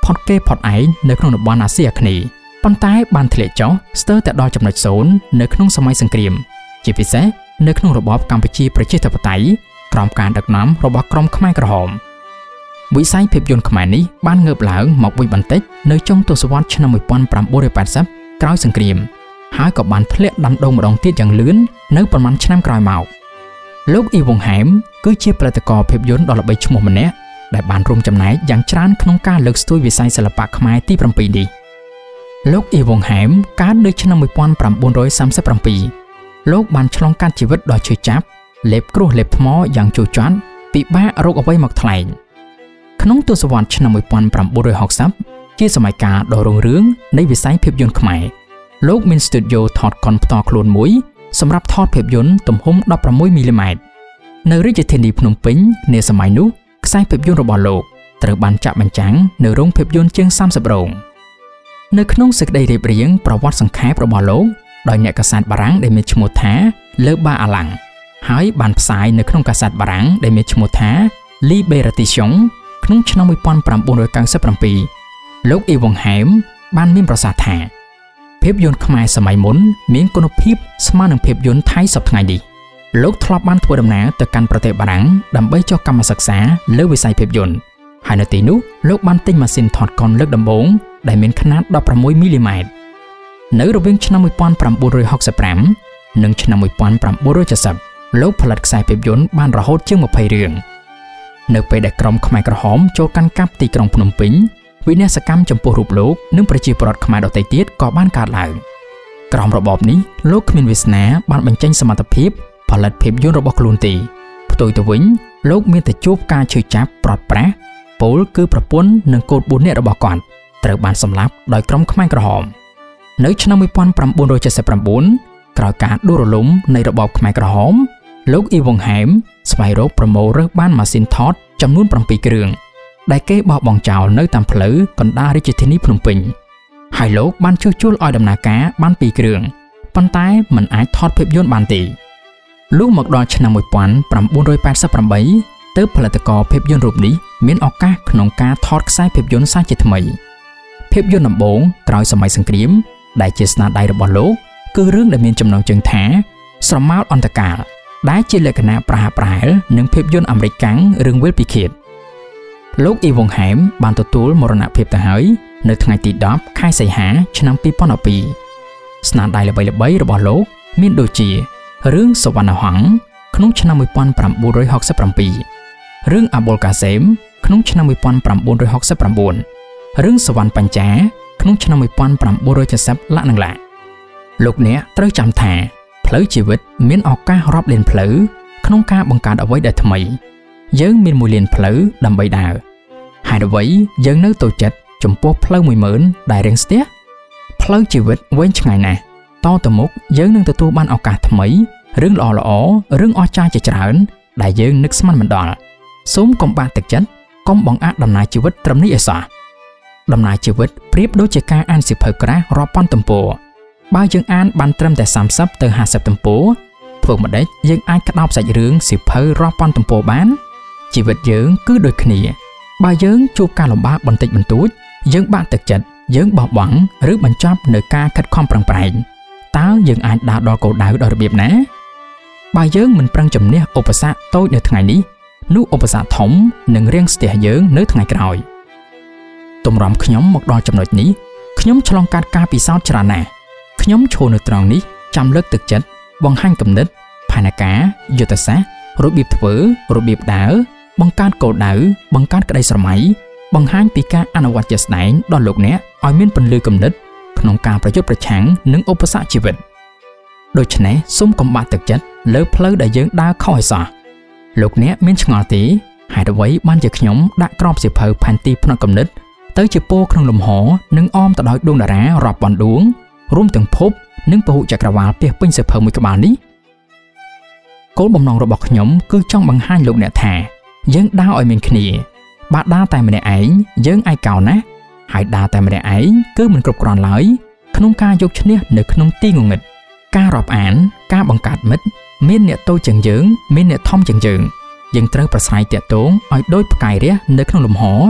ផុតគេផុតឯងនៅក្នុងតំបន់អាស៊ីអាគ្នេយ៍ប៉ុន្តែបានធ្លាក់ចុះស្ទើរតែដល់ចំណុចសូន្យនៅក្នុងសម័យសង្គ្រាមជាពិសេសនៅក្នុងរបបកម្ពុជាប្រជាធិបតេយ្យក្រោមការដឹកនាំរបស់ក្រុមខ្មែរក្រហមវិស័យភាពយន្តខ្មែរនេះបានងើបឡើងមកវិញបន្តិចនៅចុងទសវត្សរ៍ឆ្នាំnineteen eightyក្រោយសង្គ្រាមហើយក៏បានធ្លាក់ដាំដុះម្ដងទៀតយ៉ាងលឿននៅប្រមាណឆ្នាំក្រោយមកលោកអ៊ីវុងហែមគឺជាផលិតករភាពយន្តដ៏ល្បីឈ្មោះម្នាក់ដែលបានរួមចំណែកយ៉ាងច្រើនក្នុងការលើកស្ទួយវិស័យសិល្បៈខ្មែរទីsevenនេះលោកអ៊ីវុងហែមកើតនៅឆ្នាំnineteen thirty-sevenលោកបានឆ្លងកាត់ជីវិតដ៏ឈឺចាប់លេបគ្រោះលេបថ្មយ៉ាងជូរចត់ពិបាករកអ្វីមកថ្លែងក្នុងទសវត្សរ៍ឆ្នាំnineteen sixtyជាសម័យកាលដ៏រុងរឿងនៃវិស័យភាពយន្តខ្មែរលោកមានស្ទូឌីយោថតកុនផ្ទាល់ខ្លួនមួយសម្រាប់ថតភាពយន្តទំហំsixteenមីលីម៉ែត្រនៅរាជធានីភ្នំពេញនាសម័យនោះខ្សែភាពយន្តរបស់លោកត្រូវបានចាក់បញ្ចាំងនៅរោងភាពយន្តជាងthirtyរោងនៅក្នុងសេចក្តីរៀបរៀងប្រវត្តិសង្ខេបរបស់លោកដោយអ្នកកាសែតបារាំងដែលមានឈ្មោះថា Le Ba Alang ហើយបានផ្សាយនៅក្នុងកាសែតបារាំងដែលមានឈ្មោះថា Libération ក្នុងឆ្នាំnineteen ninety-sevenលោកអ៊ីវុងហែមបានមានប្រសាសន៍ថាភាពយន្តខ្មែរសម័យមុនមានគុណភាពស្មើនឹងភាពយន្តថៃសពថ្ងៃនេះលោកធ្លាប់បានធ្វើដំណើរទៅកាន់ប្រទេសបារាំងដើម្បីចុះកម្មសិក្សាលើវិស័យភាពយន្តហើយនៅទីនោះលោកបានទិញម៉ាស៊ីនថតកុនលើកដំបូងដែលមានខ្នាតsixteenមីលីម៉ែត្រនៅរវាងឆ្នាំnineteen sixty-fiveនិងឆ្នាំnineteen seventyលោកផលិតខ្សែភាពយន្តបានរហូតជាងtwentyរឿងនៅពេលដែលក្រុមខ្មែរក្រហមចូលកាន់កាប់ទីក្រុងភ្នំពេញវិនាសកម្មចំពោះរូបលោកនិងប្រជាពលរដ្ឋខ្មែរដទៃទៀតក៏បានកើតឡើងក្រោមរបបនេះលោកគ្មានវាសនាបានបញ្ចេញសមត្ថភាពផលិតភាពយន្តរបស់ខ្លួនទេផ្ទុយទៅវិញលោកមានតែជួបការឈឺចាប់ប្រត់ប្រាស់ពលគឺប្រពន្ធនិងកូនfourនាក់របស់គាត់ត្រូវបានសម្លាប់ដោយក្រុមខ្មែរក្រហមនៅឆ្នាំnineteen seventy-nineក្រោយការដួលរលំនៃរបបខ្មែរក្រហមលោកអ៊ីវុងហែមស្វែងរកប្រមូលរើសបានម៉ាស៊ីនថតចំនួនsevenគ្រឿងដែលគេបោះបង់ចោលនៅតាមផ្លូវកណ្ដាលរាជធានីភ្នំពេញហើយលោកបានជួសជុលឲ្យដំណើរការបានtwoគ្រឿងប៉ុន្តែមិនអាចថតភាពយន្តបានទេលុះមកដល់ឆ្នាំnineteen eighty-eightទើបផលិតករភាពយន្តរូបនេះមានឱកាសក្នុងការថតខ្សែភាពយន្តសាជាថ្មីភាពយន្តដំបូងក្រោយសម័យសង្គ្រាមដែលជាស្នាដៃរបស់លោកគឺរឿងដែលមានចំណងជើងថាស្រមោលអន្តកាលដែលជាលក្ខណៈប្រហាក់ប្រហែលនឹងភាពយន្តអាមេរិកកាំងរឿងវិលពិឃាតលោកអ៊ីវុងហែមបានទទួលមរណភាពទៅហើយនៅថ្ងៃទីtenខែសីហាឆ្នាំtwo thousand twoស្នាដៃល្បីៗរបស់លោកមានដូចជារឿងសវណ្ណហង្សក្នុងឆ្នាំnineteen sixty-sevenរឿងអាបុលកាសេមក្នុងឆ្នាំnineteen sixty-nineរឿងសវណ្ណបញ្ចាក្នុងឆ្នាំnineteen seventyលក្ខនឹងឡាលោកអ្នកត្រូវចាំថាផ្លូវជីវិតមានឱកាសរាប់លានផ្លូវក្នុងការបង្កើតអ្វីដែលថ្មីយើងមានមួយលានផ្លូវដើម្បីដើរហើយអ្វីយើងនៅតូចចិត្តចំពោះផ្លូវមួយម៉ឺនដែលរៀងស្ទះផ្លូវជីវិតវែងឆ្ងាយណាស់តទៅមុខយើងនឹងទទួលបានឱកាសថ្មីរឿងល្អល្អរឿងអស្ចារ្យជាច្រើនដែលយើងនឹកស្មានមិនដល់សូមកុំបាក់ទឹកចិត្តកុំបង្អាក់ដំណើរជីវិតត្រឹមនេះឯសោះដំណើរជីវិតប្រៀបដូចជាការអានសៀវភៅក្រាស់រាប់ពាន់ទំព័របើយើងអានបានត្រឹមតែthirtyទៅfiftyទំព័រធ្វើម្ដេចយើងអាចក្តោបសាច់រឿងសៀវភៅរាប់ពាន់ទំព័របានជីវិតយើងគឺដូចគ្នាបើយើងជួបការលំបាកបន្តិចបន្តួចយើងបាក់ទឹកចិត្តយើងបោះបង់ឬបញ្ចប់នៅការខិតខំប្រឹងប្រែងតើយើងអាចដើរដល់គោលដៅដោយរបៀបណាបើយើងមិនប្រឹងជំនះឧបសគ្គតូចនៅថ្ងៃនេះនោះឧបសគ្គធំនឹងរាំងស្ទះយើងនៅថ្ងៃក្រោយទម្រាំខ្ញុំមកដល់ចំណុចនេះខ្ញុំឆ្លងកាត់ការពិសោធន៍ច្រើនណាស់ខ្ញុំឈរនៅត្រង់នេះចាំលើកទឹកចិត្តបង្ហាញគំនិតផែនការយុទ្ធសាស្ត្ររបៀបធ្វើរបៀបដើរបង្កើតគោលដៅបង្កើតក្តីស្រមៃបង្ហាញពីការអនុវត្តជាក់ស្ដែងដល់លោកអ្នកឲ្យមានពន្លឺគំនិតក្នុងការប្រយុទ្ធប្រឆាំងនឹងឧបសគ្គជីវិតដូច្នេះសូមកុំបាក់ទឹកចិត្តលើផ្លូវដែលយើងដើរខុសឲ្យសោះលោកអ្នកមានឆ្ងល់ទេហេតុអ្វីបានជាខ្ញុំដាក់ក្របសៀវភៅផែនទីផ្នែកគំនិតទៅជាពោក្នុងលំហនិងអមទៅដោយដួងតារារាប់ពាន់ដួងរួមទាំងភពនិងពហុចក្រវាឡពាសពេញសៀវភៅមួយក្បាលនេះគោលបំណងរបស់ខ្ញុំគឺចង់បង្ហាញលោកអ្នកថាយើងដើរឲ្យមានគ្នាបើដើរតែម្នាក់ឯងយើងឯកោណាស់ហើយដើរតែម្នាក់ឯងគឺមិនគ្រប់គ្រាន់ឡើយក្នុងការយកឈ្នះនៅក្នុងទីងងឹតការរាប់អានការបង្កើតមិត្តមានអ្នកតូចជាងយើងមានអ្នកធំជាងយើងយើងត្រូវប្រស្រ័យតាក់ទងឲ្យដូចផ្កាយរះនៅក្នុងលំហ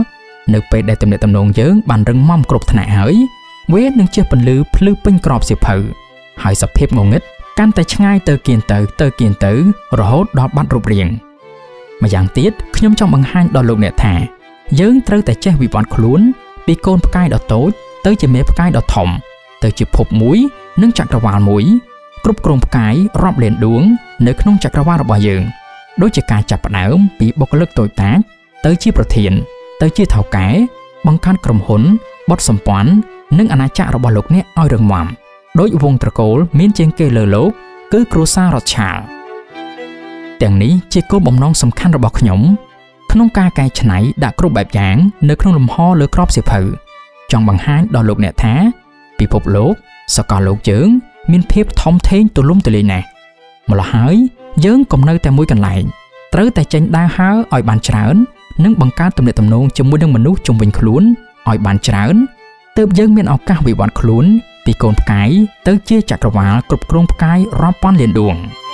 នៅពេលដែលទំនាក់ទំនងយើងបានរឹងមាំគ្រប់ថ្នាក់ហើយវានឹងជះពន្លឺភ្លឺពេញក្របសៀវភៅហើយសភាពងងឹតកាន់តែឆ្ងាយទៅគៀនទៅទៅគៀនទៅរហូតដល់បាត់រូបរាងម្យ៉ាងទៀតខ្ញុំចង់បង្ហាញដល់លោកអ្នកថាយើងត្រូវតែចេះវិវត្តខ្លួនពីកូនផ្កាយដ៏តូចទៅជាមេផ្កាយដ៏ធំទៅជាភពមួយនិងចក្រវាលមួយគ្រប់គ្រងផ្កាយរាប់លានដួងនៅក្នុងចក្រវាលរបស់យើងដូចជាការចាប់ផ្ដើមពីបុគ្គលិកតូចតាចទៅជាប្រធានទៅជាថៅកែបង្កើតក្រុមហ៊ុនបទសម្ព័ន្ធនិងអាណាចក្ររបស់លោកអ្នកឲ្យរឹងមាំដោយវងត្រកូលមានជាងគេលើលោកគឺគ្រួសារ Rothschild ទាំងនេះជាគោលបំណងសំខាន់របស់ខ្ញុំក្នុងការកែច្នៃដាក់គ្រប់បែបយ៉ាងនៅក្នុងលំហលើក្របសៀវភៅចង់បង្ហាញដល់លោកអ្នកថាពិភពលោកសកលលោកយើងមានភាពធំធេងទូលំទូលាយណាស់ម្ល៉េះហើយយើងកុំនៅតែមួយកន្លែងត្រូវតែចេញដើរហើរឲ្យបានច្រើននិងបង្កើតទំនាក់ទំនងជាមួយនឹងមនុស្សជុំវិញខ្លួនឲ្យបានច្រើនទើបយើងមានឱកាសវិវត្តខ្លួនពីកូនផ្កាយទៅជាចក្រវាលគ្រប់គ្រងផ្កាយរាប់ពាន់លានដួង